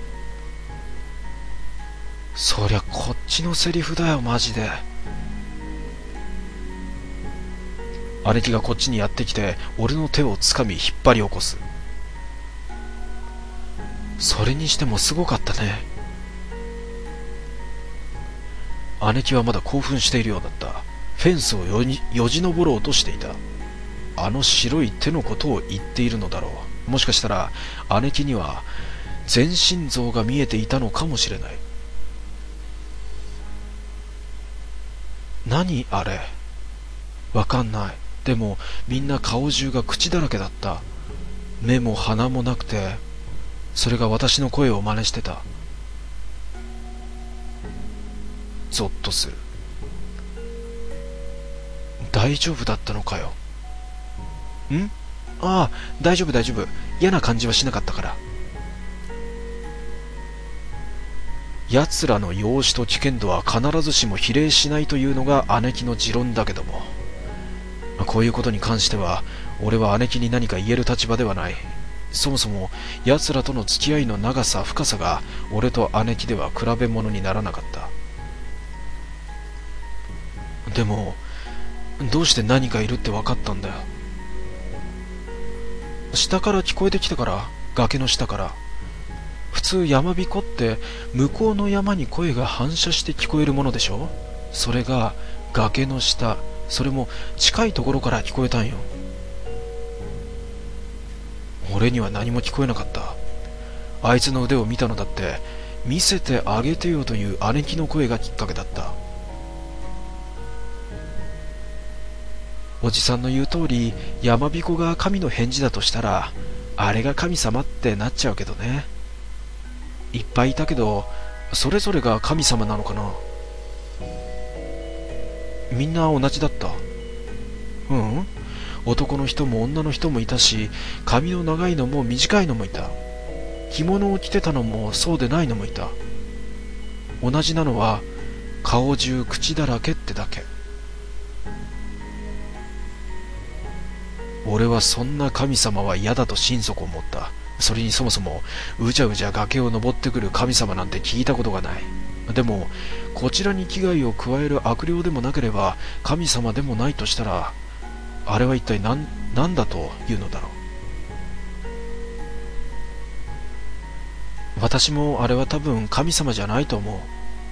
[SPEAKER 2] そりゃこっちのセリフだよマジで。 姉貴がこっちにやってきて俺の手をつかみ引っ張り起こす。それにしてもすごかったね。姉貴はまだ興奮しているようだった。フェンスをよじ登ろうとしていた。あの白い手のことを言っているのだろう。もしかしたら姉貴には全身像が見えていたのかもしれない。何あれ、わかんない。でもみんな顔中が口だらけだった。目も鼻もなくて、それが私の声を真似してた。ゾッとする。大丈夫だったのかよ。ん？ああ、大丈夫大丈夫。嫌な感じはしなかったから。奴らの容姿と危険度は必ずしも比例しないというのが姉貴の持論だけども、こういうことに関しては俺は姉貴に何か言える立場ではない。そもそも奴らとの付き合いの長さ深さが俺と姉貴では比べ物にならなかった。でもどうして何かいるって分かったんだよ。下から聞こえてきたから。崖の下から。普通山彦って向こうの山に声が反射して聞こえるものでしょ。それが崖の下、それも近いところから聞こえたんよ。俺には何も聞こえなかった。あいつの腕を見たのだって見せてあげてよという姉貴の声がきっかけだった。おじさんの言う通り山彦が神の返事だとしたら、あれが神様ってなっちゃうけどね。いっぱいいたけどそれぞれが神様なのかな。みんな同じだった。うん、男の人も女の人もいたし、髪の長いのも短いのもいた。着物を着てたのもそうでないのもいた。同じなのは顔中口だらけってだけ。俺はそんな神様は嫌だと心底思った。それにそもそもうじゃうじゃ崖を登ってくる神様なんて聞いたことがない。でもこちらに危害を加える悪霊でもなければ神様でもないとしたら、あれは一体何だというのだろう。私もあれは多分神様じゃないと思う。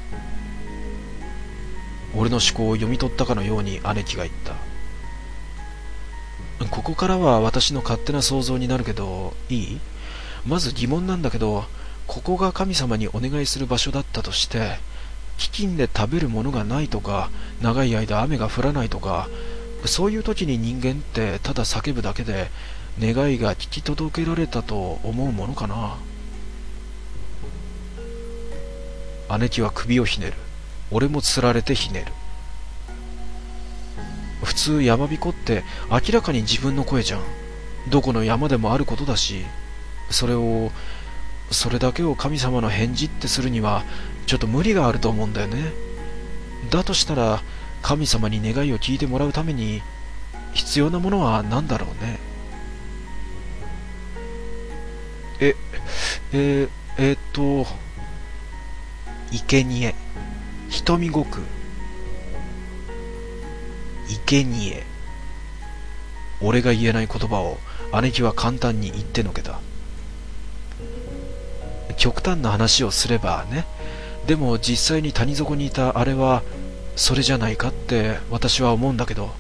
[SPEAKER 2] 俺の思考を読み取ったかのように姉貴が言った。ここからは私の勝手な想像になるけどいい？まず疑問なんだけど、ここが神様にお願いする場所だったとして、飢饉で食べるものがないとか、長い間雨が降らないとか、そういう時に人間ってただ叫ぶだけで願いが聞き届けられたと思うものかな。姉貴は首をひねる。俺もつられてひねる。普通山彦って明らかに自分の声じゃん。どこの山でもあることだし、それだけを神様の返事ってするにはちょっと無理があると思うんだよね。だとしたら神様に願いを聞いてもらうために必要なものは何だろうね。生贄、瞳ごく、生贄。俺が言えない言葉を姉貴は簡単に言ってのけた。極端な話をすればね。でも実際に谷底にいたあれはそれじゃないかって私は思うんだけど。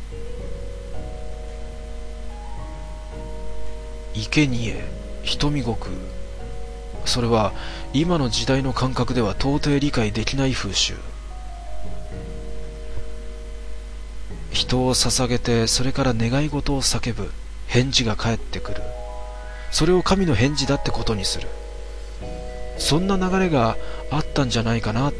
[SPEAKER 2] 生贄、瞳ごく、それは今の時代の感覚では到底理解できない風習。人を捧げてそれから願い事を叫ぶ。返事が返ってくる。それを神の返事だってことにする。そんな流れがあったんじゃないかなって。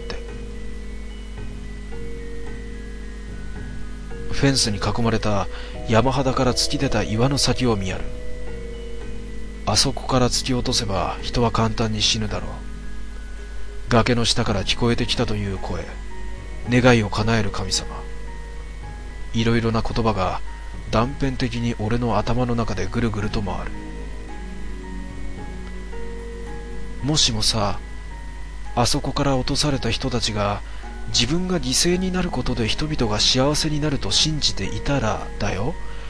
[SPEAKER 2] フェンスに囲まれた山肌から突き出た岩の先を見やる。あそこから突き落とせば人は簡単に死ぬだろう。崖の下から聞こえてきたという声、願いを叶える神様。いろいろな言葉が断片的に俺の頭の中でぐるぐると回る。もしもさ、あそこから落とされた人たちが自分が犠牲になることで人々が幸せになると信じていたらだよ、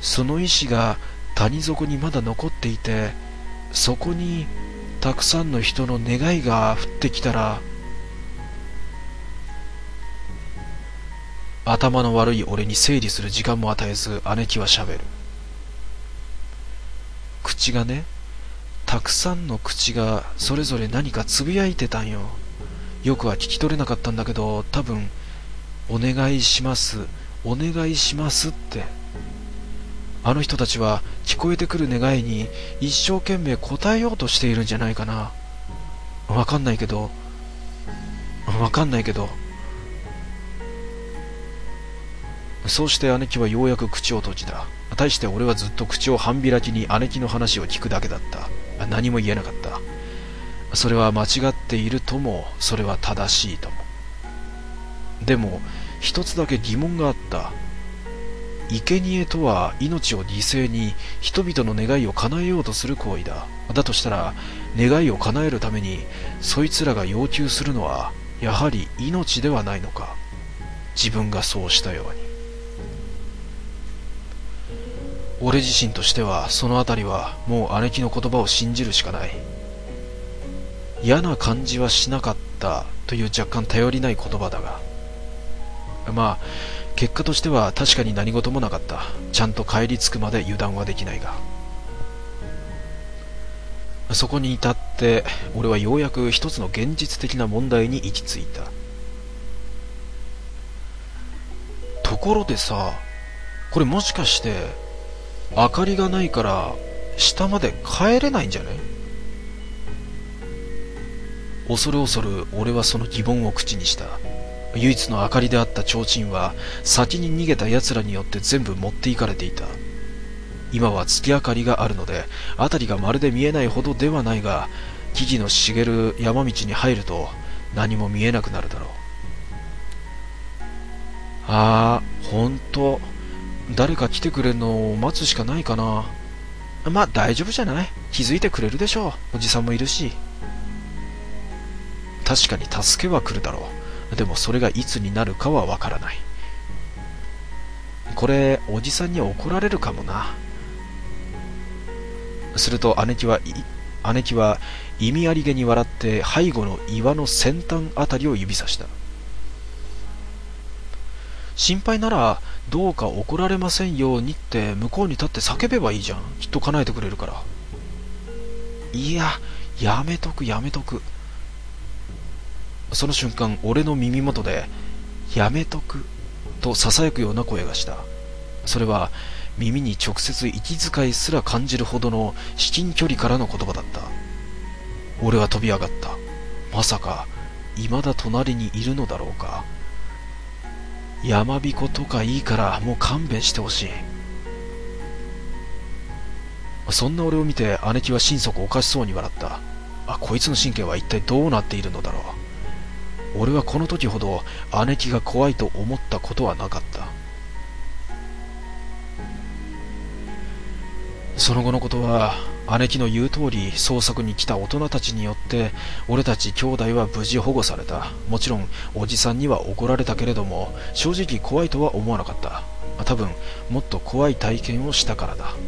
[SPEAKER 2] その石が谷底にまだ残っていて、そこにたくさんの人の願いが降ってきたら、頭の悪い俺に整理する時間も与えず、姉貴はしゃべる。口がね、たくさんの口がそれぞれ何かつぶやいてたんよ。よくは聞き取れなかったんだけど、多分お願いします、お願いしますって。あの人たちは聞こえてくる願いに一生懸命答えようとしているんじゃないかな。わかんないけど。そうして姉貴はようやく口を閉じた。対して俺はずっと口を半開きに姉貴の話を聞くだけだった。何も言えなかった。それは間違っているとも、それは正しいとも。でも一つだけ疑問があった。生贄とは命を犠牲に人々の願いを叶えようとする行為だ。だとしたら願いを叶えるためにそいつらが要求するのはやはり命ではないのか。自分がそうしたように。俺自身としてはそのあたりはもう姉貴の言葉を信じるしかない。嫌な感じはしなかったという若干頼りない言葉だが、まあ結果としては確かに何事もなかった。ちゃんと帰り着くまで油断はできないが、そこに至って俺はようやく一つの現実的な問題に行き着いた。ところでさ、これもしかして明かりがないから下まで帰れないんじゃない？恐る恐る俺はその疑問を口にした。唯一の明かりであった提灯は先に逃げた奴らによって全部持っていかれていた。今は月明かりがあるので辺りがまるで見えないほどではないが、木々の茂る山道に入ると何も見えなくなるだろう。ほんと誰か来てくれるのを待つしかないかな。まあ大丈夫じゃない？気づいてくれるでしょう。おじさんもいるし。確かに助けは来るだろう。でもそれがいつになるかはわからない。これおじさんに怒られるかもな。すると姉貴は意味ありげに笑って背後の岩の先端あたりを指さした。心配ならどうか怒られませんようにって向こうに立って叫べばいいじゃん。きっと叶えてくれるから。いや、やめとく。その瞬間俺の耳元でやめとくと囁くような声がした。それは耳に直接息遣いすら感じるほどの至近距離からの言葉だった。俺は飛び上がった。まさか未だ隣にいるのだろうか。山彦とかいいからもう勘弁してほしい。そんな俺を見て姉貴は心底おかしそうに笑った。こいつの神経は一体どうなっているのだろう。俺はこの時ほど姉貴が怖いと思ったことはなかった。その後のことは姉貴の言う通り捜索に来た大人たちによって俺たち兄弟は無事保護された。もちろんおじさんには怒られたけれども正直怖いとは思わなかった。多分もっと怖い体験をしたからだ。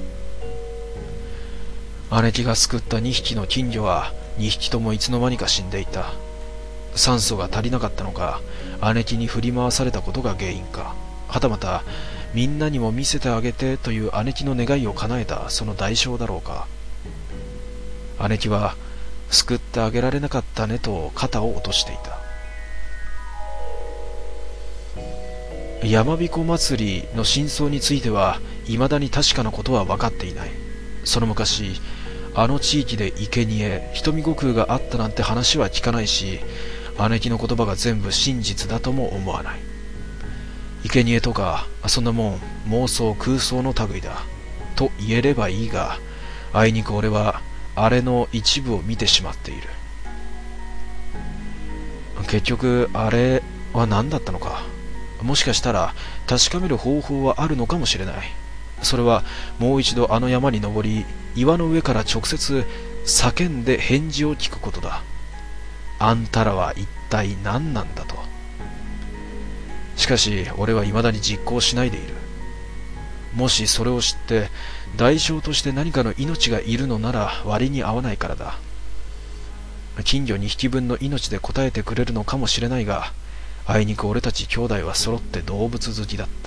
[SPEAKER 2] 姉貴が救った2匹の金魚は2匹ともいつの間にか死んでいた。酸素が足りなかったのか、姉貴に振り回されたことが原因か、はたまたみんなにも見せてあげてという姉貴の願いを叶えたその代償だろうか。姉貴は救ってあげられなかったねと肩を落としていた。山彦祭りの真相については未だに確かなことは分かっていない。その昔あの地域で生贄瞳悟空があったなんて話は聞かないし、姉貴の言葉が全部真実だとも思わない。生贄とかそんなもん妄想空想の類だと言えればいいが、あいにく俺はあれの一部を見てしまっている。結局あれは何だったのか。もしかしたら確かめる方法はあるのかもしれない。それはもう一度あの山に登り岩の上から直接叫んで返事を聞くことだ。あんたらは一体何なんだと。しかし俺は未だに実行しないでいる。 もしそれを知って代償として何かの命がいるのなら割に合わないからだ。金魚2匹分の命で答えてくれるのかもしれないが、あいにく俺たち兄弟は揃って動物好きだった。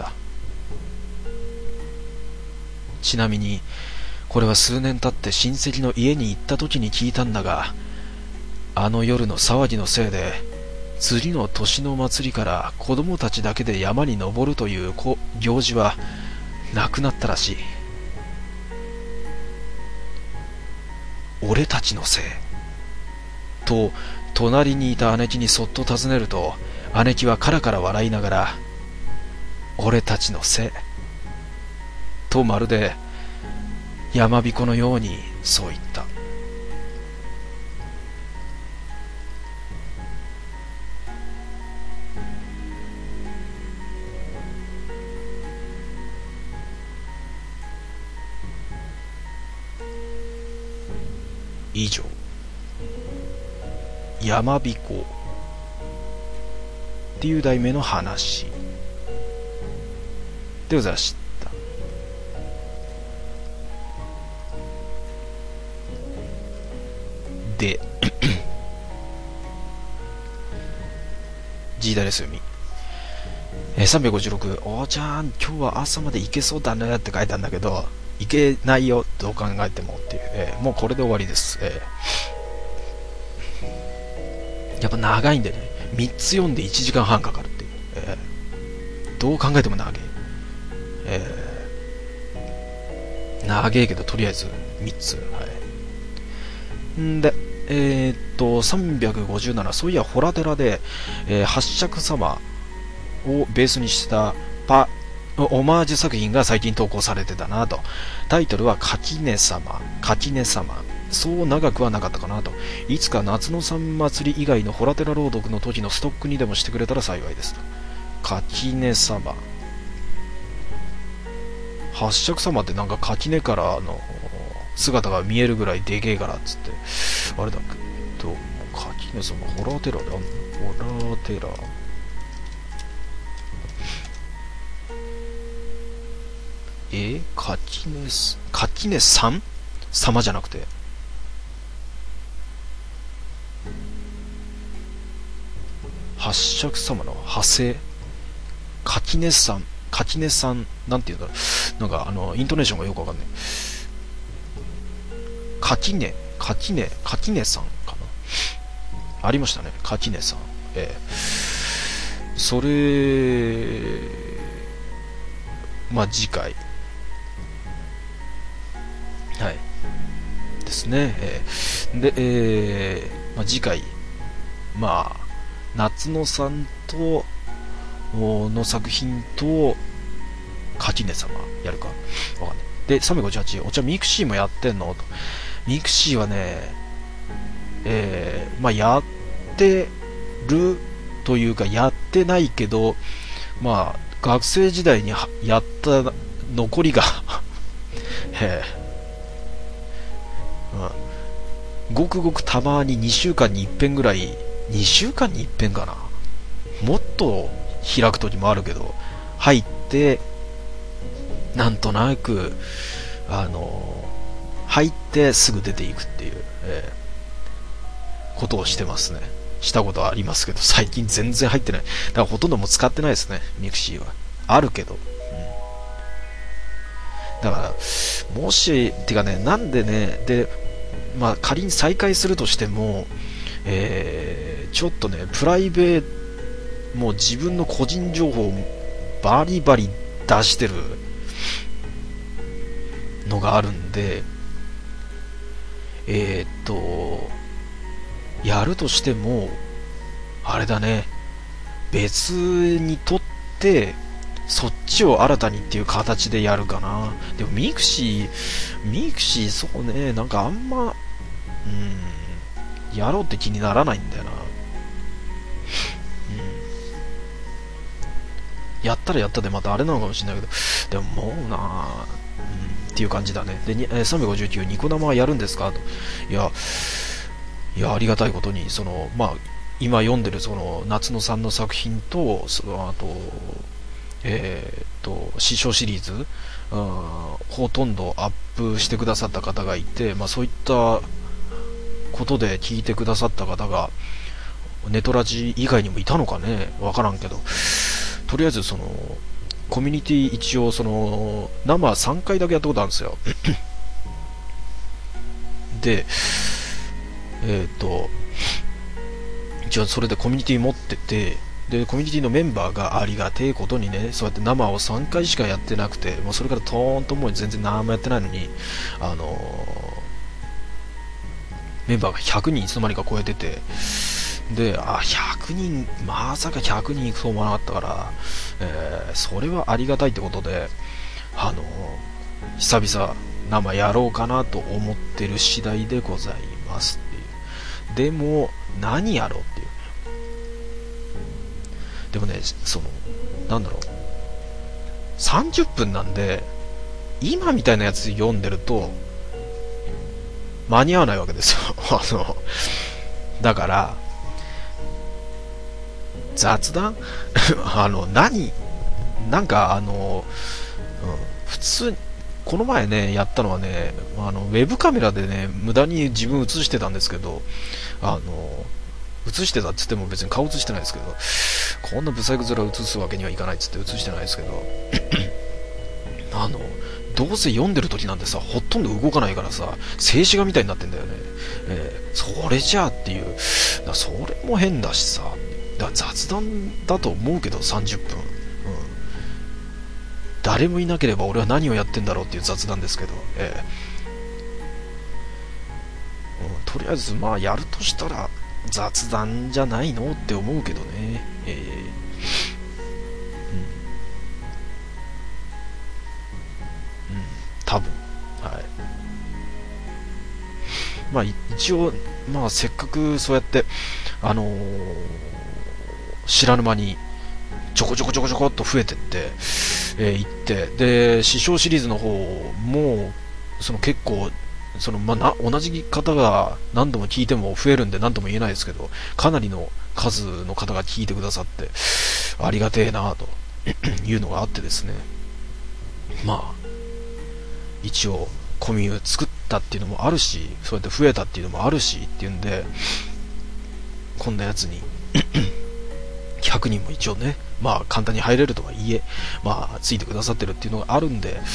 [SPEAKER 2] ちなみにこれは数年経って親戚の家に行った時に聞いたんだが、あの夜の騒ぎのせいで次の年の祭りから子供たちだけで山に登るという行事はなくなったらしい。俺たちのせいと隣にいた姉貴にそっと尋ねると、姉貴はカラカラ笑いながら、俺たちのせいとまるで山彦のようにそう言った。以上、山彦っていう題名の話でございました。でG ダイレス読み、356、おーちゃん今日は朝まで行けそうだねって書いたんだけど、行けないよどう考えてもっていう、もうこれで終わりです。やっぱ長いんでね、3つ読んで1時間半かかるっていう、どう考えても長い、長いけどとりあえず3つ、んで357、そういやホラテラで、八尺様をベースにしたオマージュ作品が最近投稿されてたなと。タイトルは垣根様、そう長くはなかったかなと。いつか夏の三祭り以外のホラテラ朗読の時のストックにでもしてくれたら幸いですと。垣根様、八尺様ってなんか垣根からの姿が見えるぐらいでけえからっつってあれだけど、垣根様ホラテラであんの？ホラテラ垣根さん様じゃなくて、八尺様の派生、垣根さんなんていうんだろう、なんかイントネーションがよくわかんない。垣根さんかな、ありましたね、垣根さん。それ次回ですね。で、次回夏野さんとの作品と垣根様やるかわかんない。で358、お茶ミクシーもやってんのと。ミクシーはね、やってるというかやってないけど、学生時代にやった残りがごくごくたまに2週間に一遍ぐらい、2週間に一遍かな、もっと開く時もあるけど入ってなんとなく入ってすぐ出ていくっていう、ことをしてますね。したことはありますけど最近全然入ってない。だからほとんどもう使ってないですね、ミクシーは。あるけど、だからもしてかね、なんでね、で仮に再開するとしても、ちょっとねプライベート、もう自分の個人情報をバリバリ出してるのがあるんで、やるとしてもあれだね、別にとってそっちを新たにっていう形でやるかな。でもミクシーそうね、なんかあんまやろうって気にならないんだよな。やったらやったでまたあれなのかもしれないけど、でももうなっていう感じだね。で359、ニコ生はやるんですかと。いやありがたいことに今読んでるその夏野さんの作品と、あと師匠シリーズ、ほとんどアップしてくださった方がいて、そういったことで聞いてくださった方がネトラジ以外にもいたのかね、わからんけど、とりあえずコミュニティ一応生3回だけやったことあるんですよ。で、一応それでコミュニティ持ってて、でコミュニティのメンバーがありがてえことにね、そうやって生を3回しかやってなくて、もうそれからトーンともう全然何もやってないのに、メンバーが100人いつの間にか超えてて、で、100人、まさか100人いくと思わなかったから、それはありがたいってことで、久々生やろうかなと思ってる次第でございますっていう。でも何やろうっていう。でもね、なんだろう、30分なんで、今みたいなやつ読んでると間に合わないわけですよ。だから雑談なんか普通にこの前ねやったのはね、ウェブカメラでね無駄に自分映してたんですけど、映してたって言っても別に顔映してないですけど、こんなブサイク面映すわけにはいかないっつって映してないですけどどうせ読んでる時なんてさ、ほとんど動かないからさ、静止画みたいになってんだよね。それじゃあっていう、それも変だしさ、雑談だと思うけど30分、誰もいなければ俺は何をやってんだろうっていう雑談ですけど、とりあえずやるとしたら雑談じゃないのって思うけどね。多分、はい。一応せっかくそうやって知らぬ間にちょこちょこっと増えてって行って、で師匠シリーズの方も結構同じ方が何度も聞いても増えるんで何とも言えないですけど、かなりの数の方が聞いてくださってありがてえなというのがあってですね、一応コミュ作ったっていうのもあるし、そうやって増えたっていうのもあるしっていうんで、こんなやつに100人も一応ね、簡単に入れるとはいえ、ついてくださってるっていうのがあるんで、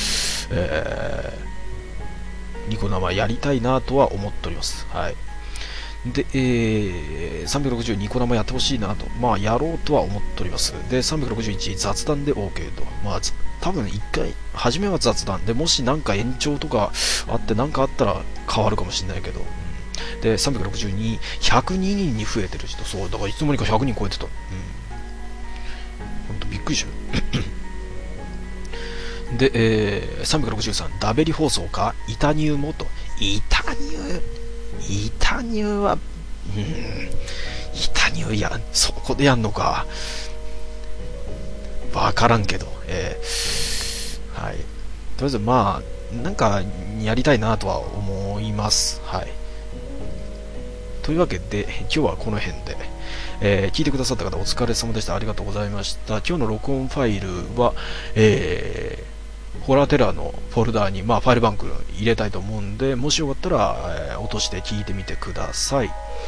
[SPEAKER 2] ニコ生やりたいなとは思っております。はい。で、360ニコ生やってほしいなと、やろうとは思っております。で、361雑談で OK と、多分一回初めは雑談で、もし何か延長とかあって何かあったら変わるかもしれないけど、で362、102人に増えてる人、そうだからいつの間にか100人超えてた。ほんとびっくりしたで、363ダベリ放送かイタニューもと、イタニューはイタニューそこでやんのかわからんけど、はい、とりあえずなんかやりたいなとは思います。はい。というわけで今日はこの辺で、聞いてくださった方お疲れ様でした。ありがとうございました。今日の録音ファイルは、ホラーテラーのフォルダーに、ファイルバンク入れたいと思うんで、もしよかったら、落として聞いてみてください。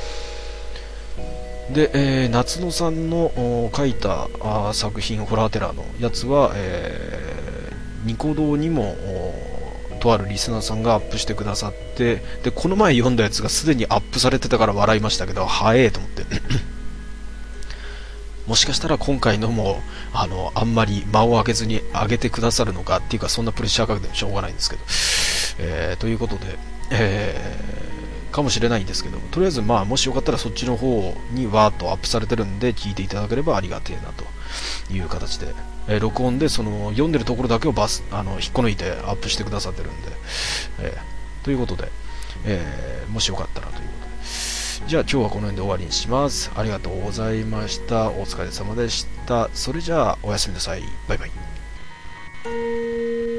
[SPEAKER 2] で、夏野さんの書いた作品、ホラーテラーのやつは、ニコ動にもとあるリスナーさんがアップしてくださって、でこの前読んだやつがすでにアップされてたから笑いましたけど、早えと思ってもしかしたら今回のもあんまり間を空けずに上げてくださるのかっていうか、そんなプレッシャーかけてもしょうがないんですけど、ということで、かもしれないんですけど、とりあえずもしよかったらそっちの方にわーっとアップされてるんで聞いていただければありがてえなという形で、録音で読んでるところだけを引っこ抜いてアップしてくださってるんで、ということで、もしよかったらということで、じゃあ今日はこの辺で終わりにします。ありがとうございました。お疲れ様でした。それじゃあおやすみなさい。バイバイ。